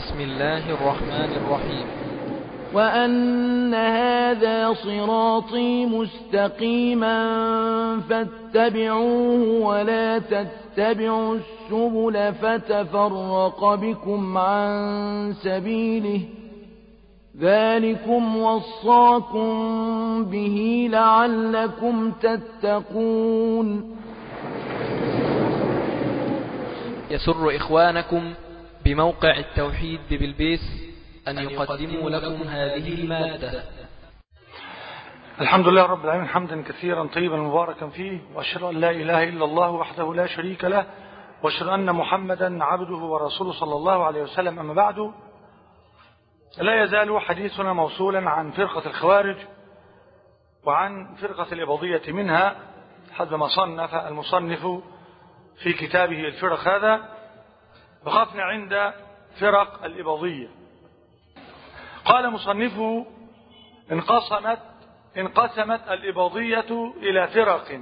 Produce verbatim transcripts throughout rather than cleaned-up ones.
بسم الله الرحمن الرحيم. وأن هذا صراطي مستقيما فاتبعوه ولا تتبعوا السبل فتفرق بكم عن سبيله ذلكم وصاكم به لعلكم تتقون. يسر إخوانكم بموقع التوحيد بالبيس أن يقدموا لكم هذه المادة. الحمد لله رب العالمين حمدا كثيرا طيبا مباركا فيه، وأشهد أن لا إله إلا الله وحده لا شريك له، وأشهد أن محمدا عبده ورسوله صلى الله عليه وسلم. أما بعد، لا يزال حديثنا موصولا عن فرقة الخوارج وعن فرقة الإباضية منها حسب ما صنف المصنف في كتابه الفرق هذا. وقفنا عند فرق الإباضية. قال مصنفه: انقسمت انقسمت الإباضية إلى فرق،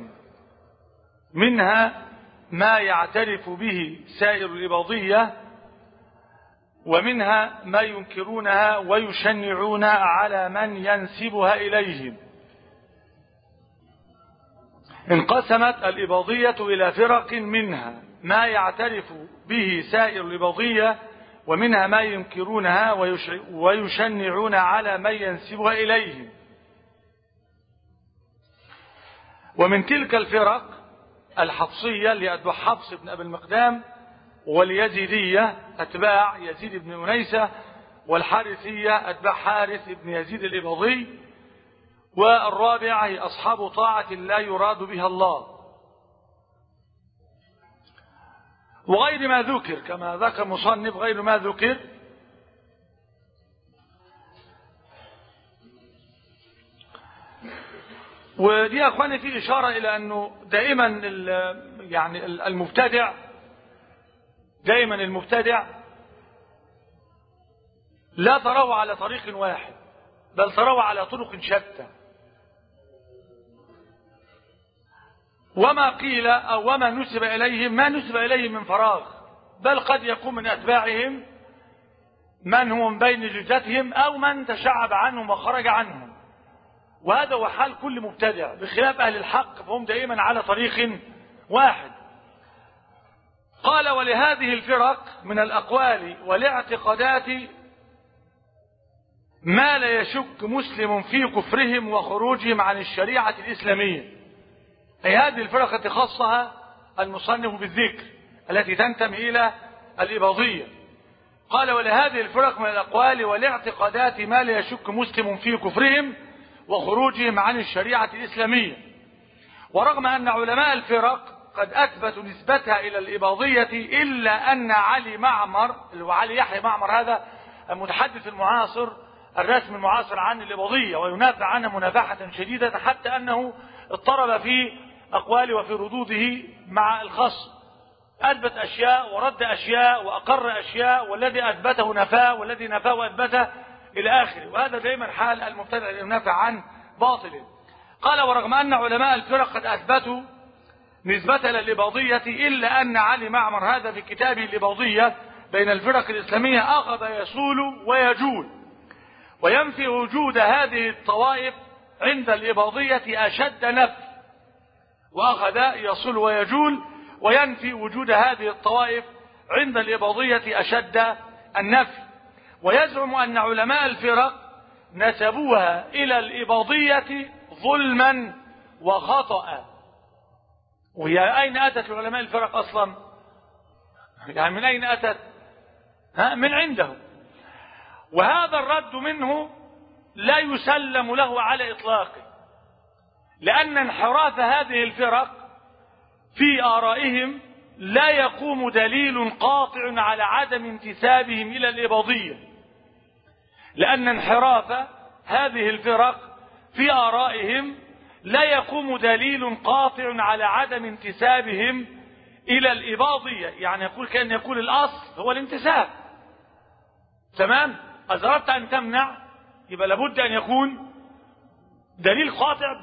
منها ما يعترف به سائر الإباضية، ومنها ما ينكرونها ويشنعون على من ينسبها إليهم. انقسمت الإباضية إلى فرق، منها ما يعترف به سائر الإباضية، ومنها ما ينكرونها ويشنعون على من ينسبها إليهم. ومن تلك الفرق الحفصية لأتباع حفص بن أبي المقدام، واليزيدية أتباع يزيد بن أنيسة، والحارثية أتباع حارث بن يزيد الإباضي، والرابعة هي أصحاب طاعة لا يراد بها الله، وغير ما ذكر كما ذكر مصنف غير ما ذكر. ودي يا أخواني في إشارة إلى أنه دائما يعني المبتدع دائما المبتدع لا تروى على طريق واحد، بل تروى على طرق شتى. وما قيل أو وما نسب إليهم ما نسب إليهم من فراغ، بل قد يكون من أتباعهم من هو من بين جلدتهم أو من تشعب عنهم وخرج عنهم. وهذا هو حال كل مبتدع، بخلاف أهل الحق فهم دائما على طريق واحد. قال: ولهذه الفرق من الأقوال والاعتقادات ما لا يشك مسلم في كفرهم وخروجهم عن الشريعة الإسلامية. أي هذه الفرق التي خصها المصنف بالذكر التي تنتمي إلى الإباضية. قال: ولهذه الفرق من الأقوال والاعتقادات ما لا يشك مسلم في كفرهم وخروجهم عن الشريعة الإسلامية. ورغم أن علماء الفرق قد أثبتوا نسبتها إلى الإباضية، إلا أن علي معمر اللي هو علي يحيى معمر هذا المتحدث المعاصر الرسمي المعاصر عن الإباضية وينافع عنها منافحة شديدة، حتى أنه اضطرب في أقواله وفي ردوده مع الخصم، أثبت أشياء ورد أشياء وأقر أشياء، والذي أثبته نفاه والذي نفاه وأثبته إلى آخره. وهذا دائما حال المبتدع المنافع عن باطله. قال: ورغم أن علماء الفرق قد أثبتوا نسبة للإباضية، إلا أن علي معمر هذا في كتابه الإباضية بين الفرق الإسلامية أخذ يصول ويجول وينفي وجود هذه الطوائف عند الإباضية أشد نفي، وأخذ يصول ويجول وينفي وجود هذه الطوائف عند الإباضية أشد النفي. ويزعم أن علماء الفرق نسبوها إلى الإباضية ظلما وخطأ. وهي أين أتت علماء الفرق أصلا؟ يعني من أين أتت؟ ها من عندهم. وهذا الرد منه لا يسلم له على إطلاقه، لأن انحراف هذه الفرق في آرائهم لا يقوم دليل قاطع على عدم انتسابهم إلى الإباضية، لأن انحراف هذه الفرق في آرائهم لا يقوم دليل قاطع على عدم انتسابهم إلى الإباضية. يعني يقول كأن يقول الأصل هو الانتساب، تمام؟ إذا أردت أن تمنع يبقى لابد أن يكون دليل قاطع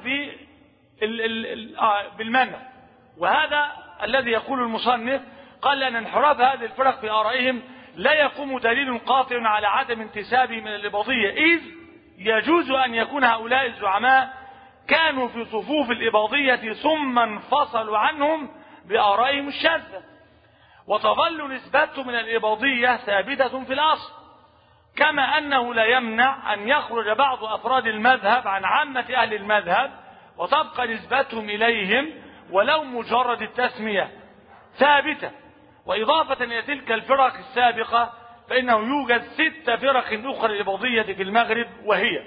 بالمنع. وهذا الذي يقول المصنف، قال أن انحراف هذه الفرق في آرائهم لا يقوم دليل قاطع على عدم انتسابه من الإباضية، إذ يجوز أن يكون هؤلاء الزعماء كانوا في صفوف الإباضية ثم انفصلوا عنهم بآرائهم الشاذة، وتظل نسبتهم من الإباضية ثابتة في الأصل، كما أنه لا يمنع أن يخرج بعض أفراد المذهب عن عامة أهل المذهب وتبقى نسبتهم إليهم ولو مجرد التسمية ثابتة. وإضافة إلى تلك الفرق السابقة فإنه يوجد ست فرق أخرى الإباضية في المغرب، وهي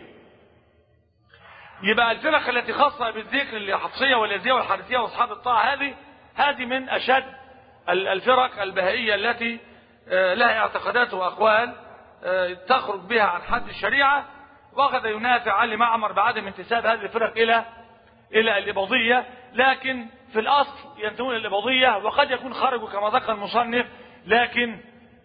يبقى الفرق التي خاصة بالذكر اللي الحفصية واليزية والحارثية وأصحاب الطاعة، هذه هذه من أشد الفرق البهائية التي لها اعتقادات وأقوال تخرج بها عن حد الشريعة، وقد ينافع علي معمر بعدم انتساب هذه الفرق إلى إلى الإباضية، لكن في الأصل ينتمون إلى الإباضية، وقد يكون خرجوا كما ذكر المصنف، لكن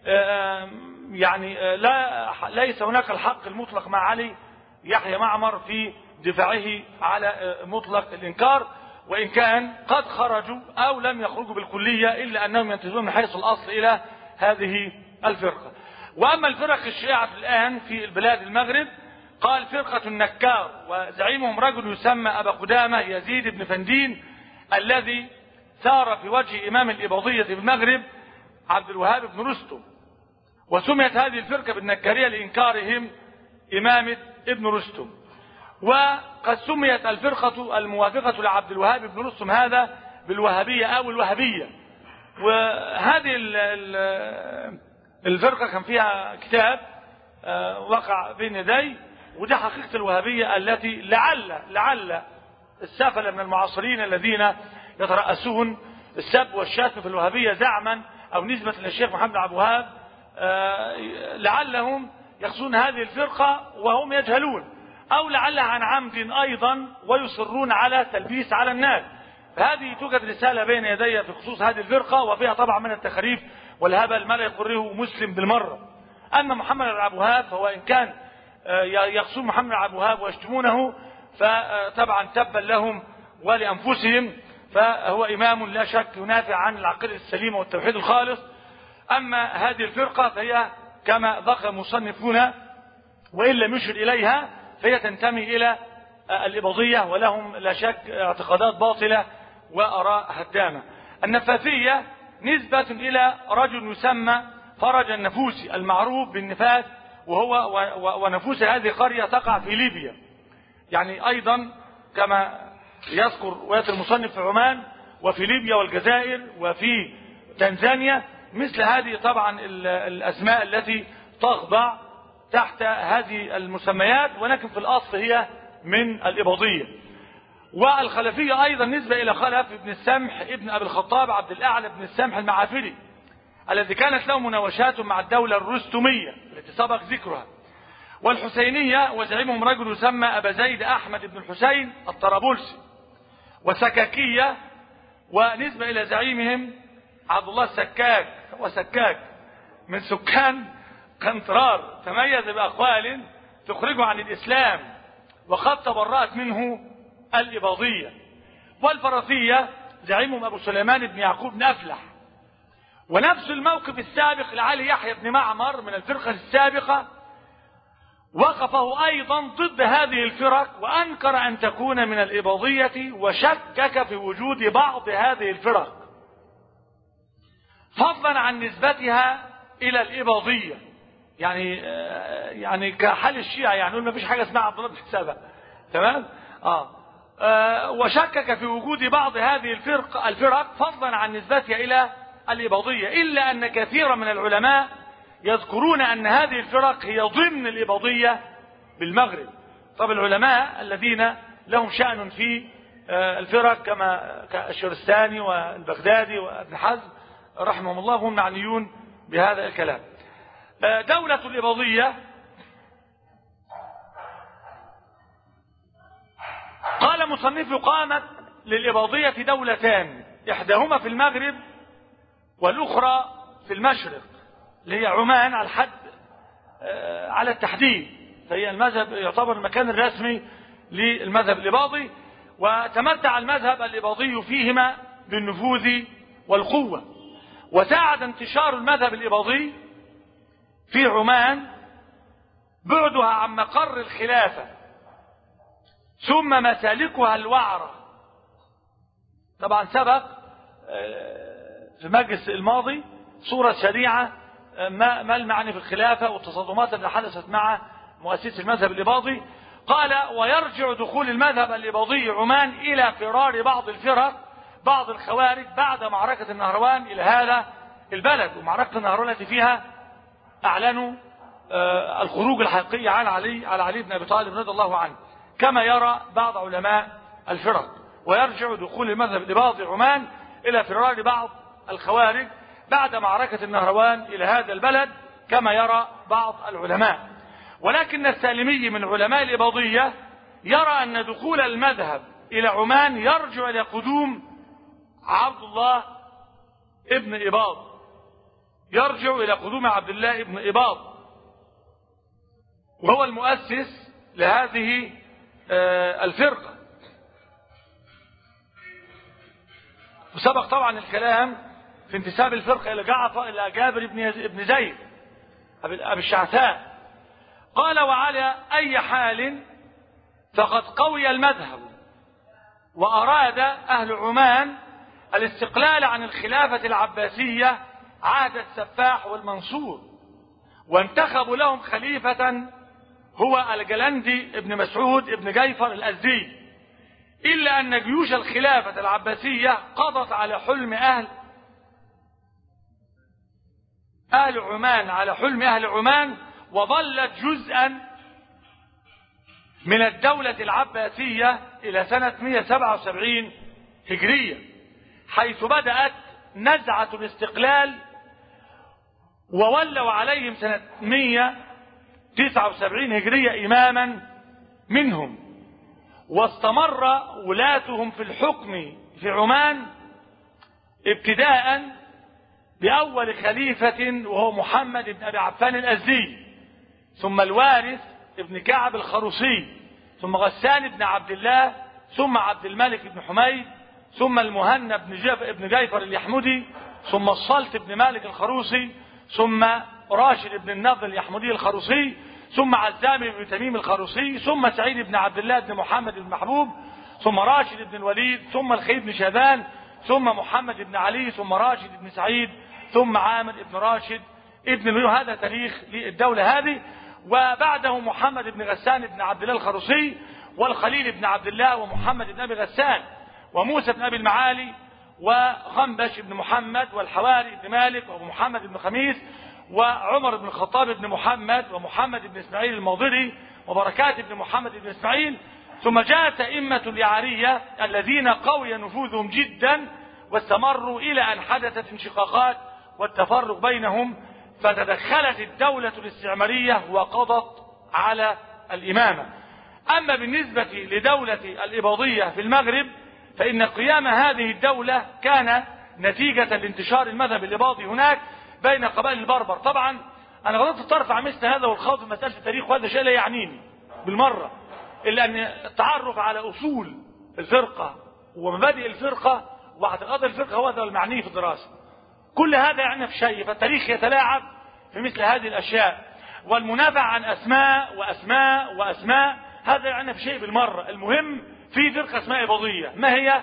يعني لا ليس هناك الحق المطلق مع علي يحيى معمر في دفاعه على مطلق الإنكار، وإن كان قد خرجوا أو لم يخرجوا بالكلية إلا أنهم ينتسبون من حيث الأصل إلى هذه الفرقة. وأما الفرق الشيعة الآن في البلاد المغرب، قال فرقة النكار وزعيمهم رجل يسمى أبا قدامة يزيد بن فندين، الذي ثار في وجه إمام الإباضية في المغرب عبد الوهاب بن رستم، وسميت هذه الفرقة بالنكارية لإنكارهم إمامة ابن رستم. وقد سميت الفرقة الموافقة لعبد الوهاب بن رستم هذا بالوهابية أو الوهابية. وهذه الفرقة كان فيها كتاب وقع بين يدي، ودي حقيقة الوهابية التي لعل لعل السافل من المعاصرين الذين يترأسون السب والشتم في الوهابية زعما أو نسبة للشيخ محمد عبد الوهاب لعلهم يقصدون هذه الفرقة وهم يجهلون، أو لعلها عن عمد أيضا ويصرون على تلبيس على الناس. فهذه توجد رسالة بين يدي في خصوص هذه الفرقة، وفيها طبعا من التخريف والهبل ما لا يقره مسلم بالمرة. أما محمد عبد الوهاب فهو إن كان يقصون محمد عبد الوهاب ويشتمونه فطبعا تبا لهم ولأنفسهم، فهو إمام لا شك ينافع عن العقيدة السليمة والتوحيد الخالص. أما هذه الفرقة فهي كما ذكر المصنفون وإن لم يشر إليها فهي تنتمي إلى الإباضية، ولهم لا شك اعتقادات باطلة وآراء هدامة. النفاثية نسبة إلى رجل يسمى فرج النفوسي المعروف بالنفاث، وهو ونفوس هذه قرية تقع في ليبيا، يعني أيضا كما يذكر رواية المصنف في عمان وفي ليبيا والجزائر وفي تنزانيا، مثل هذه طبعا الأسماء التي تخضع تحت هذه المسميات، ولكن في الأصل هي من الإباضية. والخلفية أيضا نسبة إلى خلف ابن السمح ابن أبي الخطاب عبد الأعلى بن السمح المعافري، الذي كانت له مناوشات مع الدولة الرستمية التي سبق ذكرها. والحسينية وزعيمهم رجل يسمى أبا زيد أحمد بن الحسين الطرابلسي. وسكاكية ونسبة إلى زعيمهم عبد الله السكاك، وسكاك من سكان قنطرار تميز بأقوال تخرجه عن الإسلام وقد تبرأت منه الإباضية. والفرثية زعيمهم أبو سليمان بن يعقوب بن أفلح. ونفس الموقف السابق لعلي يحيى بن معمر من الفرقة السابقة وقفه أيضا ضد هذه الفرق، وأنكر أن تكون من الإباضية، وشكك في وجود بعض هذه الفرق فضلا عن نسبتها إلى الإباضية، يعني يعني كحال الشيعة، يعني ما فيش حاجة اسمها عبد الله بن حسابة، تمام؟ آه. آه وشكك في وجود بعض هذه الفرق الفرق فضلا عن نسبتها إلى الإباضية، إلا أن كثيرا من العلماء يذكرون أن هذه الفرق هي ضمن الإباضية بالمغرب. طب العلماء الذين لهم شأن في الفرق كما الشرستاني والبغدادي وابن حزم رحمهم الله هم معنيون بهذا الكلام. دولة الإباضية قال مصنف قامت للإباضية دولتان، إحداهما في المغرب والأخرى في المشرق اللي هي عمان على الحد على التحديد، فهي المذهب يعتبر المكان الرسمي للمذهب الإباضي، وتمتع المذهب الإباضي فيهما بالنفوذ والقوة. وساعد انتشار المذهب الإباضي في عمان بعدها عن مقر الخلافة ثم مسالكها الوعرة. طبعا سبق في المجلس الماضي صورة سريعة ما ما المعني في الخلافة والتصادمات التي حدثت مع مؤسس المذهب الإباضي. قال: ويرجع دخول المذهب الإباضي عمان إلى فرار بعض الفرق بعض الخوارج بعد معركة النهروان إلى هذا البلد. ومعركة النهروان التي فيها أعلنوا الخروج الحقيقي على علي على علي بن أبي طالب رضي الله عنه كما يرى بعض علماء الفرق. ويرجع دخول المذهب الإباضي عمان إلى فرار بعض الخوارج بعد معركة النهروان إلى هذا البلد كما يرى بعض العلماء. ولكن السالمي من علماء الإباضية يرى أن دخول المذهب إلى عمان يرجع إلى قدوم عبد الله ابن إباض، يرجع إلى قدوم عبد الله ابن إباض، وهو المؤسس لهذه الفرقة. وسبق طبعا الكلام في انتساب الفرقة إلى جعفر إلى جابر بن زيد أبي الشعثاء. قال: وعلى أي حال فقد قوي المذهب وأراد أهل عمان الاستقلال عن الخلافة العباسية عهد السفاح والمنصور، وانتخبوا لهم خليفة هو الجلندي ابن مسعود ابن جيفر الأزدي، إلا أن جيوش الخلافة العباسية قضت على حلم أهل أهل عمان على حلم أهل عمان وظلت جزءا من الدولة العباسية إلى سنة مئة وسبعة وسبعين هجرية، حيث بدأت نزعة الاستقلال، وولوا عليهم سنة مئة وتسعة وسبعين هجرية إماما منهم. واستمر ولاتهم في الحكم في عمان ابتداء بأول خليفة وهو محمد بن أبي عفان الأزدي، ثم الوارث ابن كعب الخروصي، ثم غسان بن عبد الله، ثم عبد الملك بن حميد، ثم المهنا بن ابن جيفر اليحمدي، ثم الصلت بن مالك الخروصي، ثم راشد بن النضر اليحمدي الخروصي، ثم عزام بن تميم الخروصي، ثم سعيد بن عبد الله بن محمد بن محبوب، ثم راشد بن الوليد، ثم الخير بن شاذان، ثم محمد بن علي، ثم راشد بن سعيد، ثم عامر بن راشد ابن الوليد. هذا تاريخ للدولة هذه. وبعده محمد بن غسان بن عبد الله الخروصي، والخليل بن عبد الله، ومحمد بن أبي غسان، وموسى بن أبي المعالي، وخنبش بن محمد، والحواري بن مالك، ومحمد بن خميس، وعمر بن الخطاب بن محمد، ومحمد بن إسماعيل الموضري، وبركات بن محمد بن إسماعيل. ثم جاءت أئمة اليعرية الذين قوي نفوذهم جدا واستمروا إلى أن حدثت انشقاقات والتفرق بينهم، فتدخلت الدولة الاستعمارية وقضت على الإمامة. أما بالنسبة لدولة الإباضية في المغرب فإن قيام هذه الدولة كان نتيجة لانتشار المذهب الإباضي هناك بين قبائل البربر. طبعا أنا غلطت ترفع مثل هذا والخوض في مسألة التاريخ، وهذا شيء لا يعنيني بالمرة، إلا أن التعرف على أصول الفرقة ومبادئ الفرقة واعتقاد الفرقة هو هذا المعني في الدراسة. كل هذا يعني في شيء، فالتاريخ يتلاعب في مثل هذه الأشياء، والمنافع عن أسماء وأسماء وأسماء هذا يعني في شيء بالمرة. المهم في فرقة اسمها إباضية، ما هي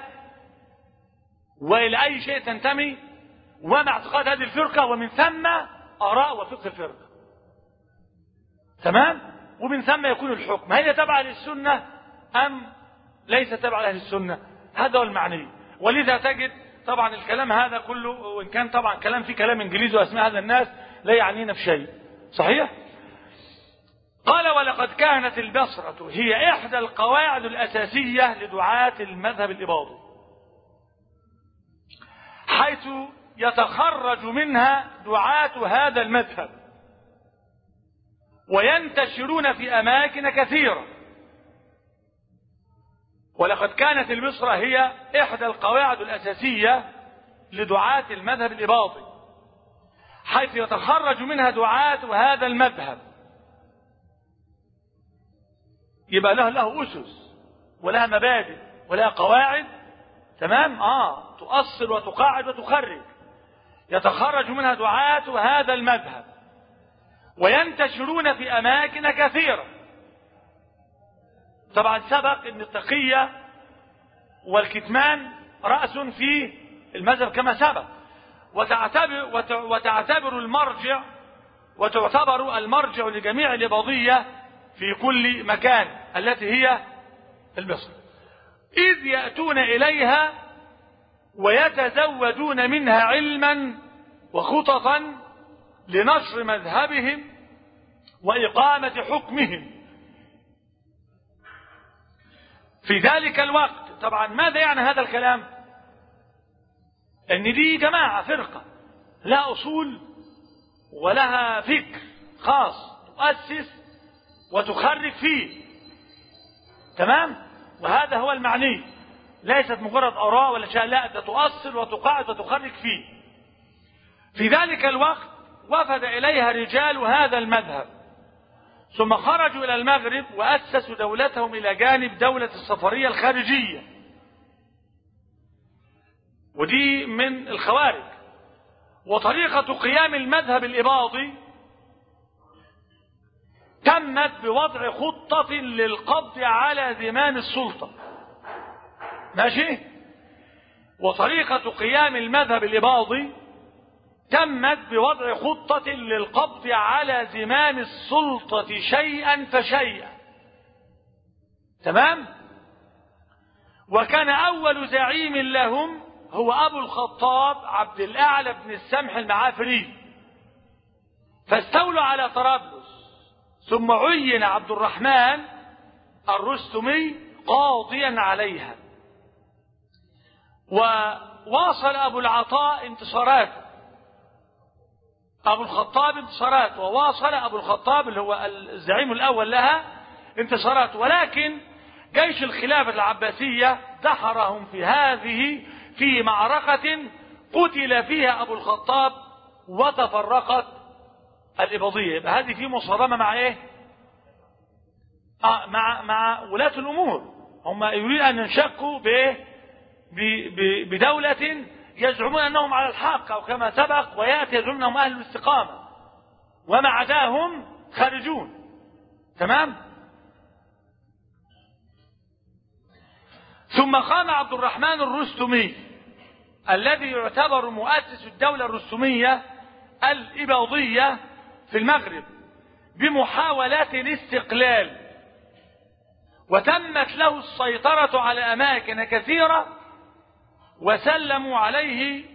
وإلى أي شيء تنتمي وما اعتقاد هذه الفرقة، ومن ثم آراء وفقه الفرقة، تمام؟ ومن ثم يكون الحكم هي تبع للسنة أم ليس تبع لأهل السنة، هذا هو المعني. ولذا تجد طبعا الكلام هذا كله، وإن كان طبعا كلام فيه كلام إنجليزي وأسماء هذا الناس لا يعنينا في شيء، صحيح؟ قال: ولقد كانت البصرة هي إحدى القواعد الأساسية لدعاة المذهب الإباضي، حيث يتخرج منها دعاة هذا المذهب وينتشرون في أماكن كثيرة. ولقد كانت البصرة هي إحدى القواعد الأساسية لدعاة المذهب الإباضي، حيث يتخرج منها دعاة هذا المذهب، يبقى له له أسس ولها مبادئ ولها قواعد، تمام؟ آه تؤصل وتقاعد وتخرج. يتخرج منها دعاة هذا المذهب وينتشرون في أماكن كثيرة. طبعا سبق أن التقية والكتمان رأس في المذهب كما سبق، وتعتبر, وتعتبر المرجع وتعتبر المرجع لجميع الإباضية في كل مكان التي هي المصر، إذ يأتون إليها ويتزودون منها علما وخططا لنشر مذهبهم وإقامة حكمهم في ذلك الوقت. طبعا ماذا يعني هذا الكلام؟ ان دي جماعة فرقة لا أصول ولها فكر خاص تؤسس وتخرج فيه، تمام؟ وهذا هو المعني، ليست مجرد آراء ولا شيء، لا، ده تؤصل وتقاعد وتخرج فيه. في ذلك الوقت وفد إليها رجال هذا المذهب، ثم خرجوا إلى المغرب وأسسوا دولتهم إلى جانب دولة الصفرية الخارجية، ودي من الخوارج. وطريقة قيام المذهب الإباضي تمت بوضع خطة للقبض على زمام السلطة، ماشي؟ وطريقة قيام المذهب الإباضي تمت بوضع خطة للقبض على زمام السلطة شيئا فشيئا، تمام؟ وكان أول زعيم لهم هو أبو الخطاب عبد الأعلى بن السمح المعافري، فاستولوا على طرابلس، ثم عين عبد الرحمن الرستمي قاضيا عليها. وواصل أبو العطاء انتصاراته، أبو الخطاب انتصاراته، وواصل أبو الخطاب اللي هو الزعيم الأول لها انتصاراته، ولكن جيش الخلافة العباسية دحرهم في هذه في معركة قتل فيها أبو الخطاب وتفرقت الإباضية. يبقى هذه في مصادمة مع إيه؟ آه مع مع ولاة الأمور، هم يريد أن ينشقوا بإيه؟ بدولة يزعمون أنهم على الحق أو كما سبق، ويأتي يزعمون أنهم أهل الاستقامة، وما عداهم خارجون، تمام؟ ثم قام عبد الرحمن الرستمي الذي يعتبر مؤسس الدولة الرستمية الإباضية في المغرب بمحاولات الاستقلال، وتمت له السيطرة على أماكن كثيرة، وسلموا عليه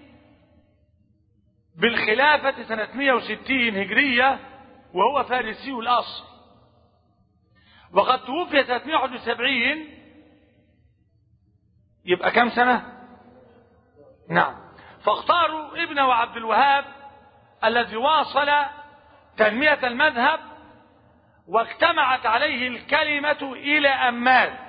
بالخلافة سنة مئة وستين هجرية وهو فارسي الأصل، وقد توفي سنة مئة وواحد وسبعين. يبقى كم سنة؟ نعم. فاختاروا ابنه عبد الوهاب الذي واصل تنمية المذهب، واجتمعت عليه الكلمة إلى أماد،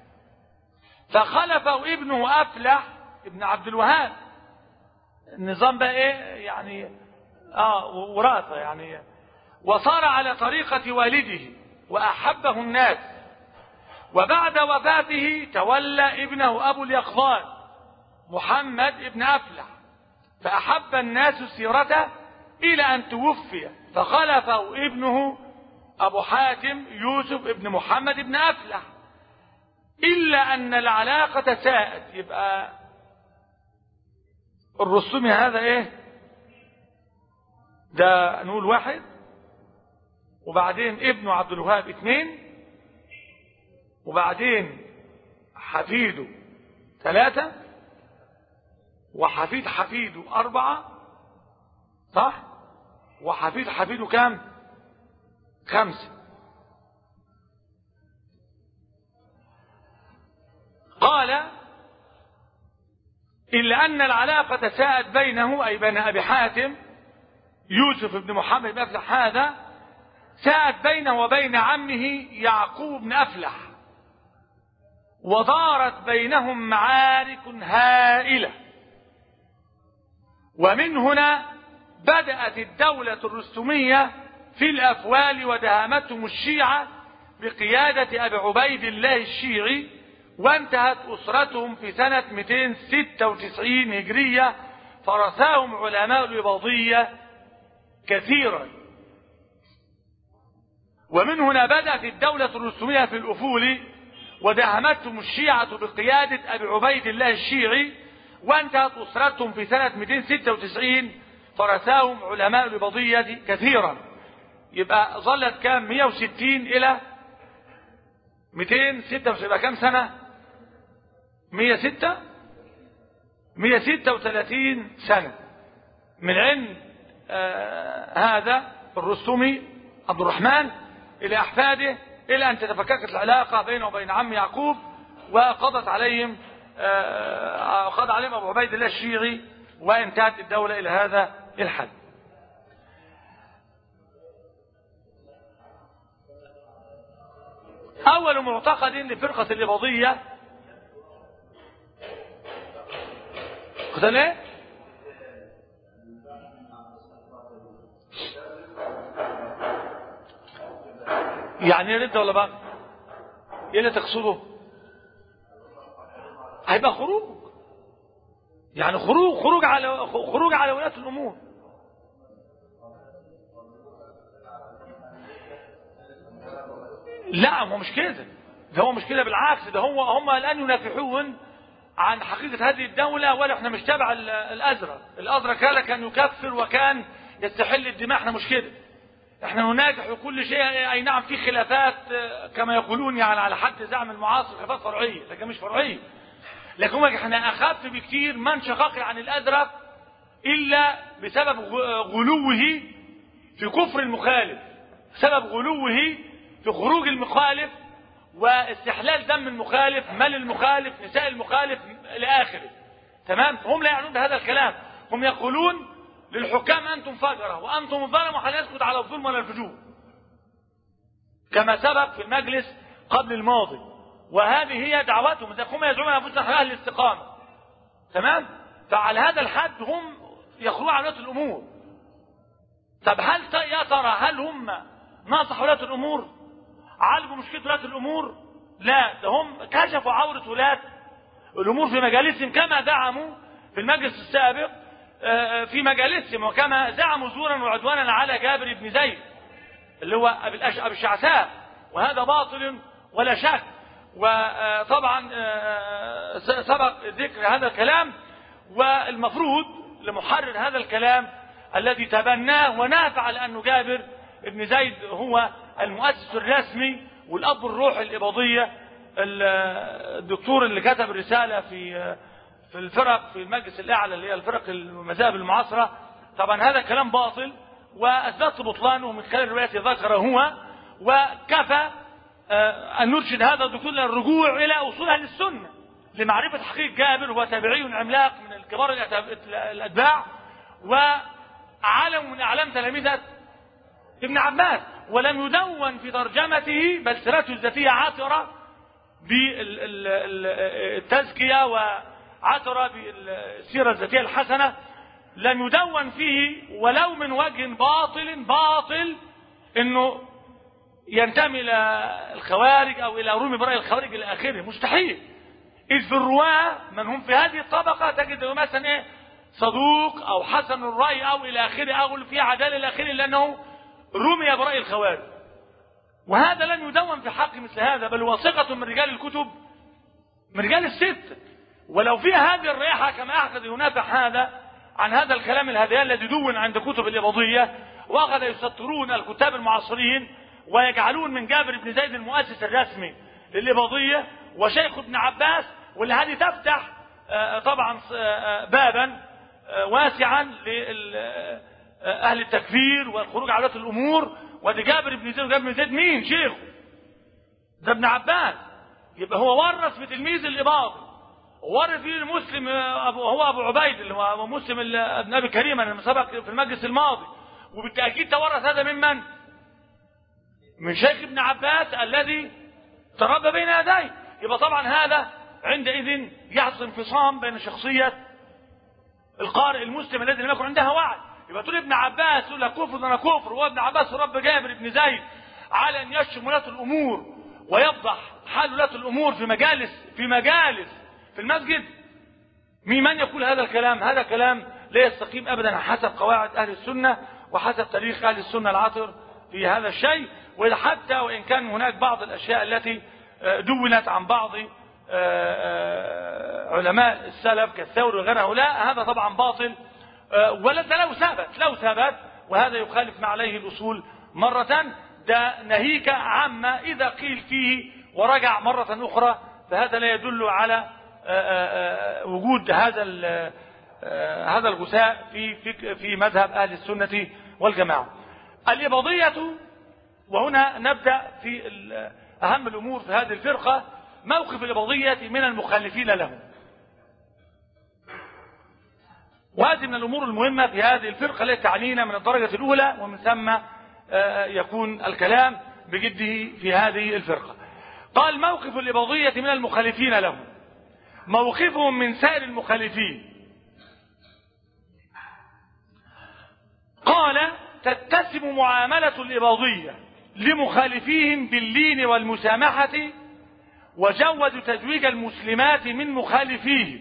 فخلفه ابنه أفلح ابن عبد الوهاب. النظام بقى ايه يعني؟ اه وراثة يعني. وصار على طريقة والده وأحبه الناس، وبعد وفاته تولى ابنه أبو اليقظان محمد ابن أفلح، فأحب الناس سيرته إلى أن توفي، فخلفه ابنه أبو حاتم يوسف ابن محمد ابن أفلح، إلا أن العلاقة ساءت. يبقى الرستمي هذا ايه ده؟ نقول واحد، وبعدين ابنه عبد الوهاب اثنين، وبعدين حفيده ثلاثة، وحفيد حفيده أربعة، صح؟ وحفيد حفيده كام؟ خمسة. قال إلا أن العلاقة ساءت بينه، أي بين أبي حاتم يوسف بن محمد بن أفلح هذا، ساءت بينه وبين عمه يعقوب بن أفلح، ودارت بينهم معارك هائلة. ومن هنا بدأت الدولة الرستمية في الأفوال، ودهمتهم الشيعة بقيادة أبي عبيد الله الشيعي، وانتهت أسرتهم في سنة مئتين وستة وتسعين هجرية، فرثاهم علماء الإباضية كثيرا. ومن هنا بدأت الدولة الرسومية في الأفول، ودعمتهم الشيعة بقيادة أبي عبيد الله الشيعي، وانتهت أسرتهم في سنة مئتين وستة وتسعين، فرثاهم علماء الإباضية كثيرا. يبقى ظلت كام؟ مئة وستين إلى مئتين وستة وتسعين، يبقى كام سنة؟ مئة وستة مئة وستة وثلاثين سنة من عند آه هذا الرسومي عبد الرحمن إلى أحفاده، إلى أن تتفككت العلاقة بينه وبين عم يعقوب، وقضت عليهم آه قضى عليهم أبو عبيد الله الشيعي، وانتهت الدولة إلى هذا الحد. أول معتقد لفرقة الإباضية قتل ايه؟ يعني رد ولا بقى؟ ايه اللي تقصده؟ هيبقى خروج، يعني خروج خروج على خروج على ولاة الأمور. لا هو مش كده، ده هو مش كده، بالعكس، ده هو هم الآن ينافحون عن حقيقة هذه الدولة، ولا احنا مش تابع الأزرق. الأزرق هذا كان يكفر وكان يستحل الدماء، احنا مش كده، احنا نناجح وكل شيء. اي نعم في خلافات كما يقولون، يعني على حد زعم المعاصر خلافات فرعية، لكن مش فرعية. لكن احنا أخف بكتير من شقاق عن الأزرق إلا بسبب غلوه في كفر المخالف، بسبب غلوه في خروج المخالف واستحلال دم المخالف، مال المخالف، نساء المخالف إلى آخره. تمام؟ هم لا يعنون بهذا الكلام، هم يقولون للحكام أنتم فجرة وأنتم الظلم، وحن يسكت على الظلم ولا الفجور، كما سبق في المجلس قبل الماضي. وهذه هي دعوتهم، هم يدعون أنفسهم أهل الاستقامة. تمام؟ فعلى هذا الحد هم يخرجون على ولاة الأمور. طب هل يا ترى هل هم ناصحوا ولاة الأمور؟ عالجوا مشكلة ولاة الأمور؟ لا، ده هم كشفوا عورة ولاة الأمور في مجالسهم، كما دعموا في المجلس السابق في مجالسهم، وكما زعموا زورا وعدوانا على جابر بن زيد اللي هو أبي الشعثاء، وهذا باطل ولا شك. وطبعا سبق ذكر هذا الكلام، والمفروض لمحرر هذا الكلام الذي تبناه ونافع لأنه جابر بن زيد هو المؤسس الرسمي والأب الروحي الإباضية، الدكتور اللي كتب الرسالة في في الفرق في المجلس الأعلى اللي هي الفرق المذاهب المعاصرة. طبعا هذا كلام باطل، وأثبت بطلانه من خلال الروايات ذكر هو، وكفى أن نرشد هذا الدكتور للرجوع إلى أصول أهل السنة لمعرفة حقيقة جابر. هو تابعي عملاق من الكبار الأتباع، وعلم من أعلام تلاميذة ابن عباس، ولم يدون في ترجمته بل سيرته الذاتية عاطرة بالتزكية وعاطرة بالسيرة الذاتية الحسنة، لم يدون فيه ولو من وجه باطل باطل انه ينتمي الى الخوارج او الى رومي براء الخوارج الى اخره، مستحيل. اذ في الرواه من هم في هذه الطبقة تجد مثلا ايه صدوق او حسن الرأي او الى اخره او في عدالة الى اخره، لانه رمي براء الخوارج. وهذا لم يدون في حق مثل هذا، بل وثقة من رجال الكتب، من رجال الست. ولو فيها هذه الريحة كما أخذ ينافح هذا عن هذا الكلام الهذيان الذي دون عند كتب الإباضية، وأخذ يسطرون الكتاب المعاصرين ويجعلون من جابر بن زيد المؤسس الرسمي للإباضية وشيخ ابن عباس، واللي هذه تفتح طبعا بابا واسعا لأهل التكفير والخروج على ولاة الأمور. ودي جابر بن زيد، جابر بن زيد مين شيخه؟ ده ابن عباس. يبقى هو ورث في تلميذ الإباضي، ورث فيه المسلم أبو هو أبو عبيد اللي هو مسلم ابن أبي كريمة اللي سبق في المجلس الماضي، وبالتأكيد تورث هذا ممن؟ من شيخ ابن عباس الذي تربى بين يديه. يبقى طبعا هذا عندئذ يحصل انفصام بين شخصية القارئ المسلم الذي لم يكن عندها وعي. يبقى تقول ابن عباس يقول لك كفر ده انا كفر، وابن عباس رب جابر بن زيد على ان يشتم ولاة الامور ويفضح حال ولاة الامور في مجالس في مجالس في المسجد. مين من يقول هذا الكلام؟ هذا كلام لا يستقيم ابدا حسب قواعد اهل السنة وحسب تاريخ اهل السنة العطر في هذا الشيء. وحتى وإن كان هناك بعض الأشياء التي دونت عن بعض علماء السلف كالثوري وغيره، لا هذا طبعا باطل، ولا لو ثبت لو ثبت وهذا يخالف ما عليه الأصول مرة، ده نهيك عما إذا قيل فيه ورجع مرة أخرى، فهذا لا يدل على وجود هذا هذا الغثاء في في في مذهب أهل السنة والجماعة. الإباضية، وهنا نبدأ في أهم الأمور في هذه الفرقة، موقف الإباضية من المخالفين لهم. وهذه من الأمور المهمة في هذه الفرقة التي تعنينا من الدرجة الأولى، ومن ثم يكون الكلام بجده في هذه الفرقة. قال موقف الإباضية من المخالفين لهم. موقفهم من سائر المخالفين، قال تتسم معاملة الإباضية لمخالفيهم باللين والمسامحة، وجود تزويج المسلمات من مخالفيهم،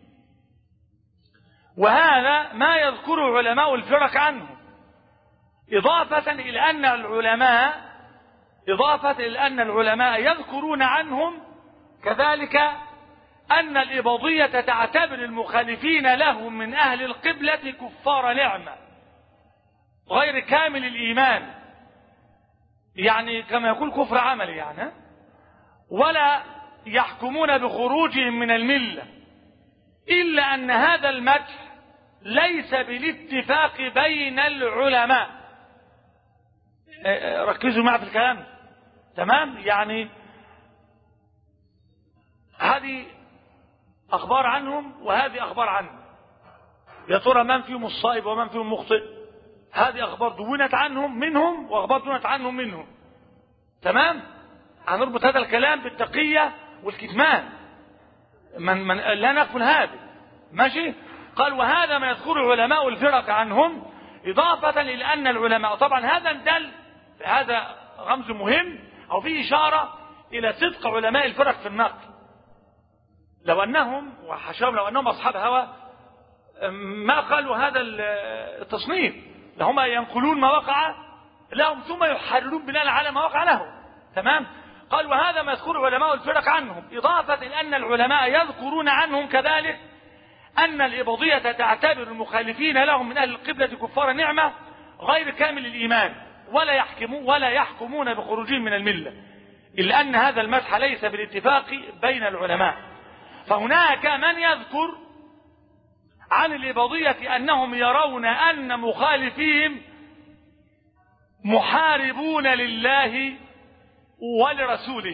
وهذا ما يذكره علماء الفرق عنه، إضافة إلى أن العلماء إضافة إلى أن العلماء يذكرون عنهم كذلك أن الإباضية تعتبر المخالفين لهم من أهل القبلة كفار نعمة غير كامل الإيمان، يعني كما يقول كفر عملي يعني، ولا يحكمون بخروجهم من الملة، إلا أن هذا المدح ليس بالاتفاق بين العلماء. ركزوا معي في الكلام، تمام؟ يعني هذه أخبار عنهم وهذه أخبار عنهم، يا ترى من فيهم الصائب ومن فيهم مخطئ؟ هذه أخبار دونت عنهم منهم وأخبار دونت عنهم منهم، تمام؟ هنربط هذا الكلام بالتقية والكتمان، من من لا نغفل هذا، ماشي؟ قال وهذا ما يذكره علماء الفرق عنهم، إضافة إلى أن العلماء، طبعا هذا دل، هذا رمز مهم أو فيه إشارة إلى صدق علماء الفرق في النقل. لو أنهم وحشاهم لو أنهم أصحاب هوى ما قالوا هذا التصنيف، لهم ينقلون ما وقع لهم ثم يحررون بناء على ما وقع لهم، تمام؟ قال وهذا ما يذكره علماء الفرق عنهم، إضافة إلى أن العلماء يذكرون عنهم كذلك أن الإباضية تعتبر المخالفين لهم من أهل القبلة كفار نعمة غير كامل الإيمان، ولا يحكمون ولا يحكمون بخروجهم من الملة، إلا أن هذا المدح ليس بالاتفاق بين العلماء. فهناك من يذكر عن الإباضية أنهم يرون أن مخالفيهم محاربون لله ولرسوله،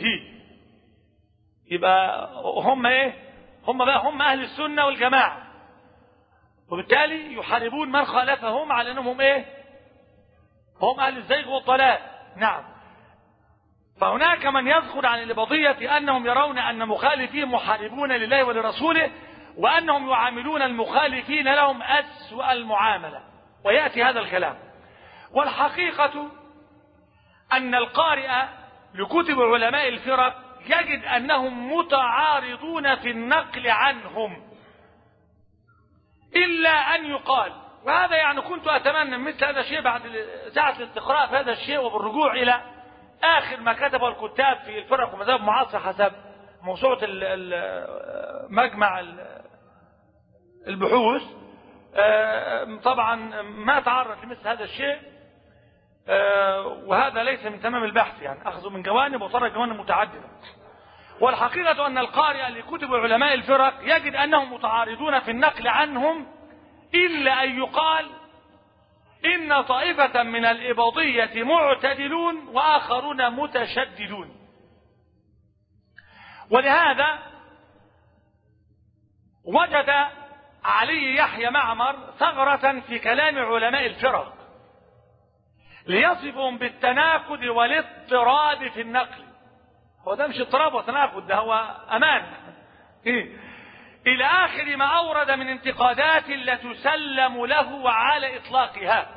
يبقى هم ايه؟ هم بقى هم أهل السنة والجماعة، وبالتالي يحاربون من خالفهم على أنهم هم ايه؟ هم أهل الزيغ والضلال. نعم. فهناك من يذكر عن الإباضية أنهم يرون أن مخالفين محاربون لله ولرسوله، وأنهم يعاملون المخالفين لهم أسوأ المعاملة، ويأتي هذا الكلام. والحقيقة أن القارئ لكتب علماء الفرق يجد أنهم متعارضون في النقل عنهم، إلا أن يقال، وهذا يعني كنت أتمنى مثل هذا الشيء بعد ساعة الاستقراء في هذا الشيء وبالرجوع إلى آخر ما كتبه الكتاب في الفرق ومذاهب معاصرة حسب موسوعة مجمع البحوث، طبعا ما تعرض لمثل هذا الشيء، وهذا ليس من تمام البحث، يعني أخذوا من جوانب وطرق جوانب متعددة. والحقيقة أن القارئ لكتب علماء الفرق يجد أنهم متعارضون في النقل عنهم، إلا أن يقال إن طائفة من الإباضية معتدلون وآخرون متشددون. ولهذا وجد علي يحيى معمر ثغرة في كلام علماء الفرق ليصفهم بالتناقض والاضطراب في النقل. هو ده مش اضطراب وتناقض، ده هو أمان. إيه؟ إلى آخر ما أورد من انتقادات لا تسلم له على إطلاقها.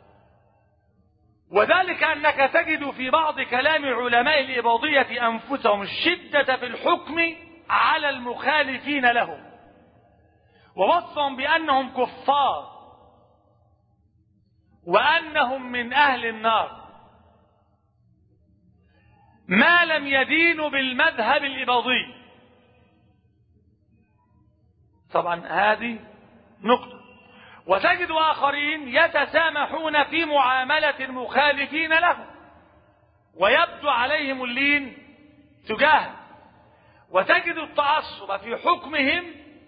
وذلك أنك تجد في بعض كلام علماء الإباضية أنفسهم الشدة في الحكم على المخالفين لهم، ووصفهم بأنهم كفار وأنهم من أهل النار. ما لم يدينوا بالمذهب الإباضي. طبعا هذه نقطة. وتجد آخرين يتسامحون في معاملة المخالفين لهم ويبدو عليهم اللين تجاهه، وتجد التعصب في حكمهم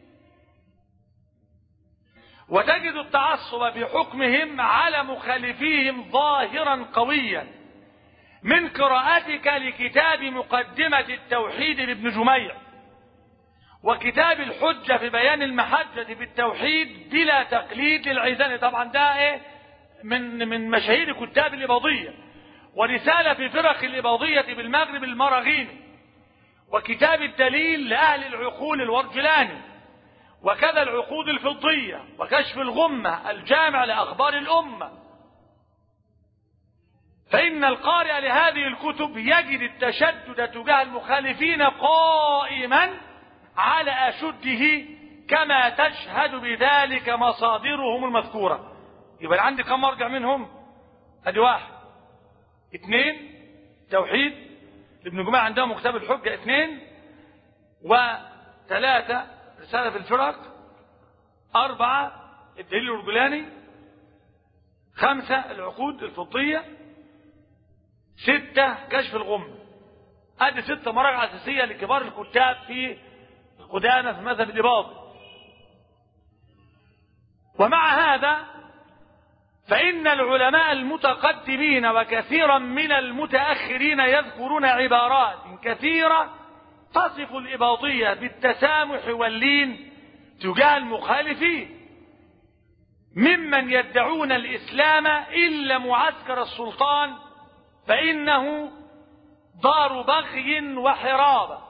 وتجد التعصب في حكمهم على مخالفيهم ظاهرا قويا، من قراءتك لكتاب مقدمة التوحيد لابن جميع وكتاب الحجة في بيان المحجة في التوحيد بلا تقليد للعيزاني. طبعا ده ايه من من مشاهير كتاب الإباضية. ورسالة في فرق الإباضية بالمغرب المراغيني، وكتاب الدليل لأهل العقول الورجلاني، وكذا العقود الفضية، وكشف الغمة الجامع لأخبار الأمة. فإن القارئ لهذه الكتب يجد التشدد تجاه المخالفين قائما على أشده كما تشهد بذلك مصادرهم المذكورة. يبقى عندي كم مرجع منهم؟ ادي واحد، اثنين توحيد ابن جماعة عندهم كتاب الحجة، اثنين، وثلاثة رسالة في الفرق، أربعة الدليل الرجلاني، خمسة العقود الفضية، ستة كشف الغمة. ادي ستة مراجع أساسية لكبار الكتاب في القدامى في مذهب الإباضي. ومع هذا فإن العلماء المتقدمين وكثيرا من المتأخرين يذكرون عبارات كثيرة تصف الإباضية بالتسامح واللين تجاه المخالفين، ممن يدعون الإسلام إلا معسكر السلطان فإنه دار بغي وحرابة.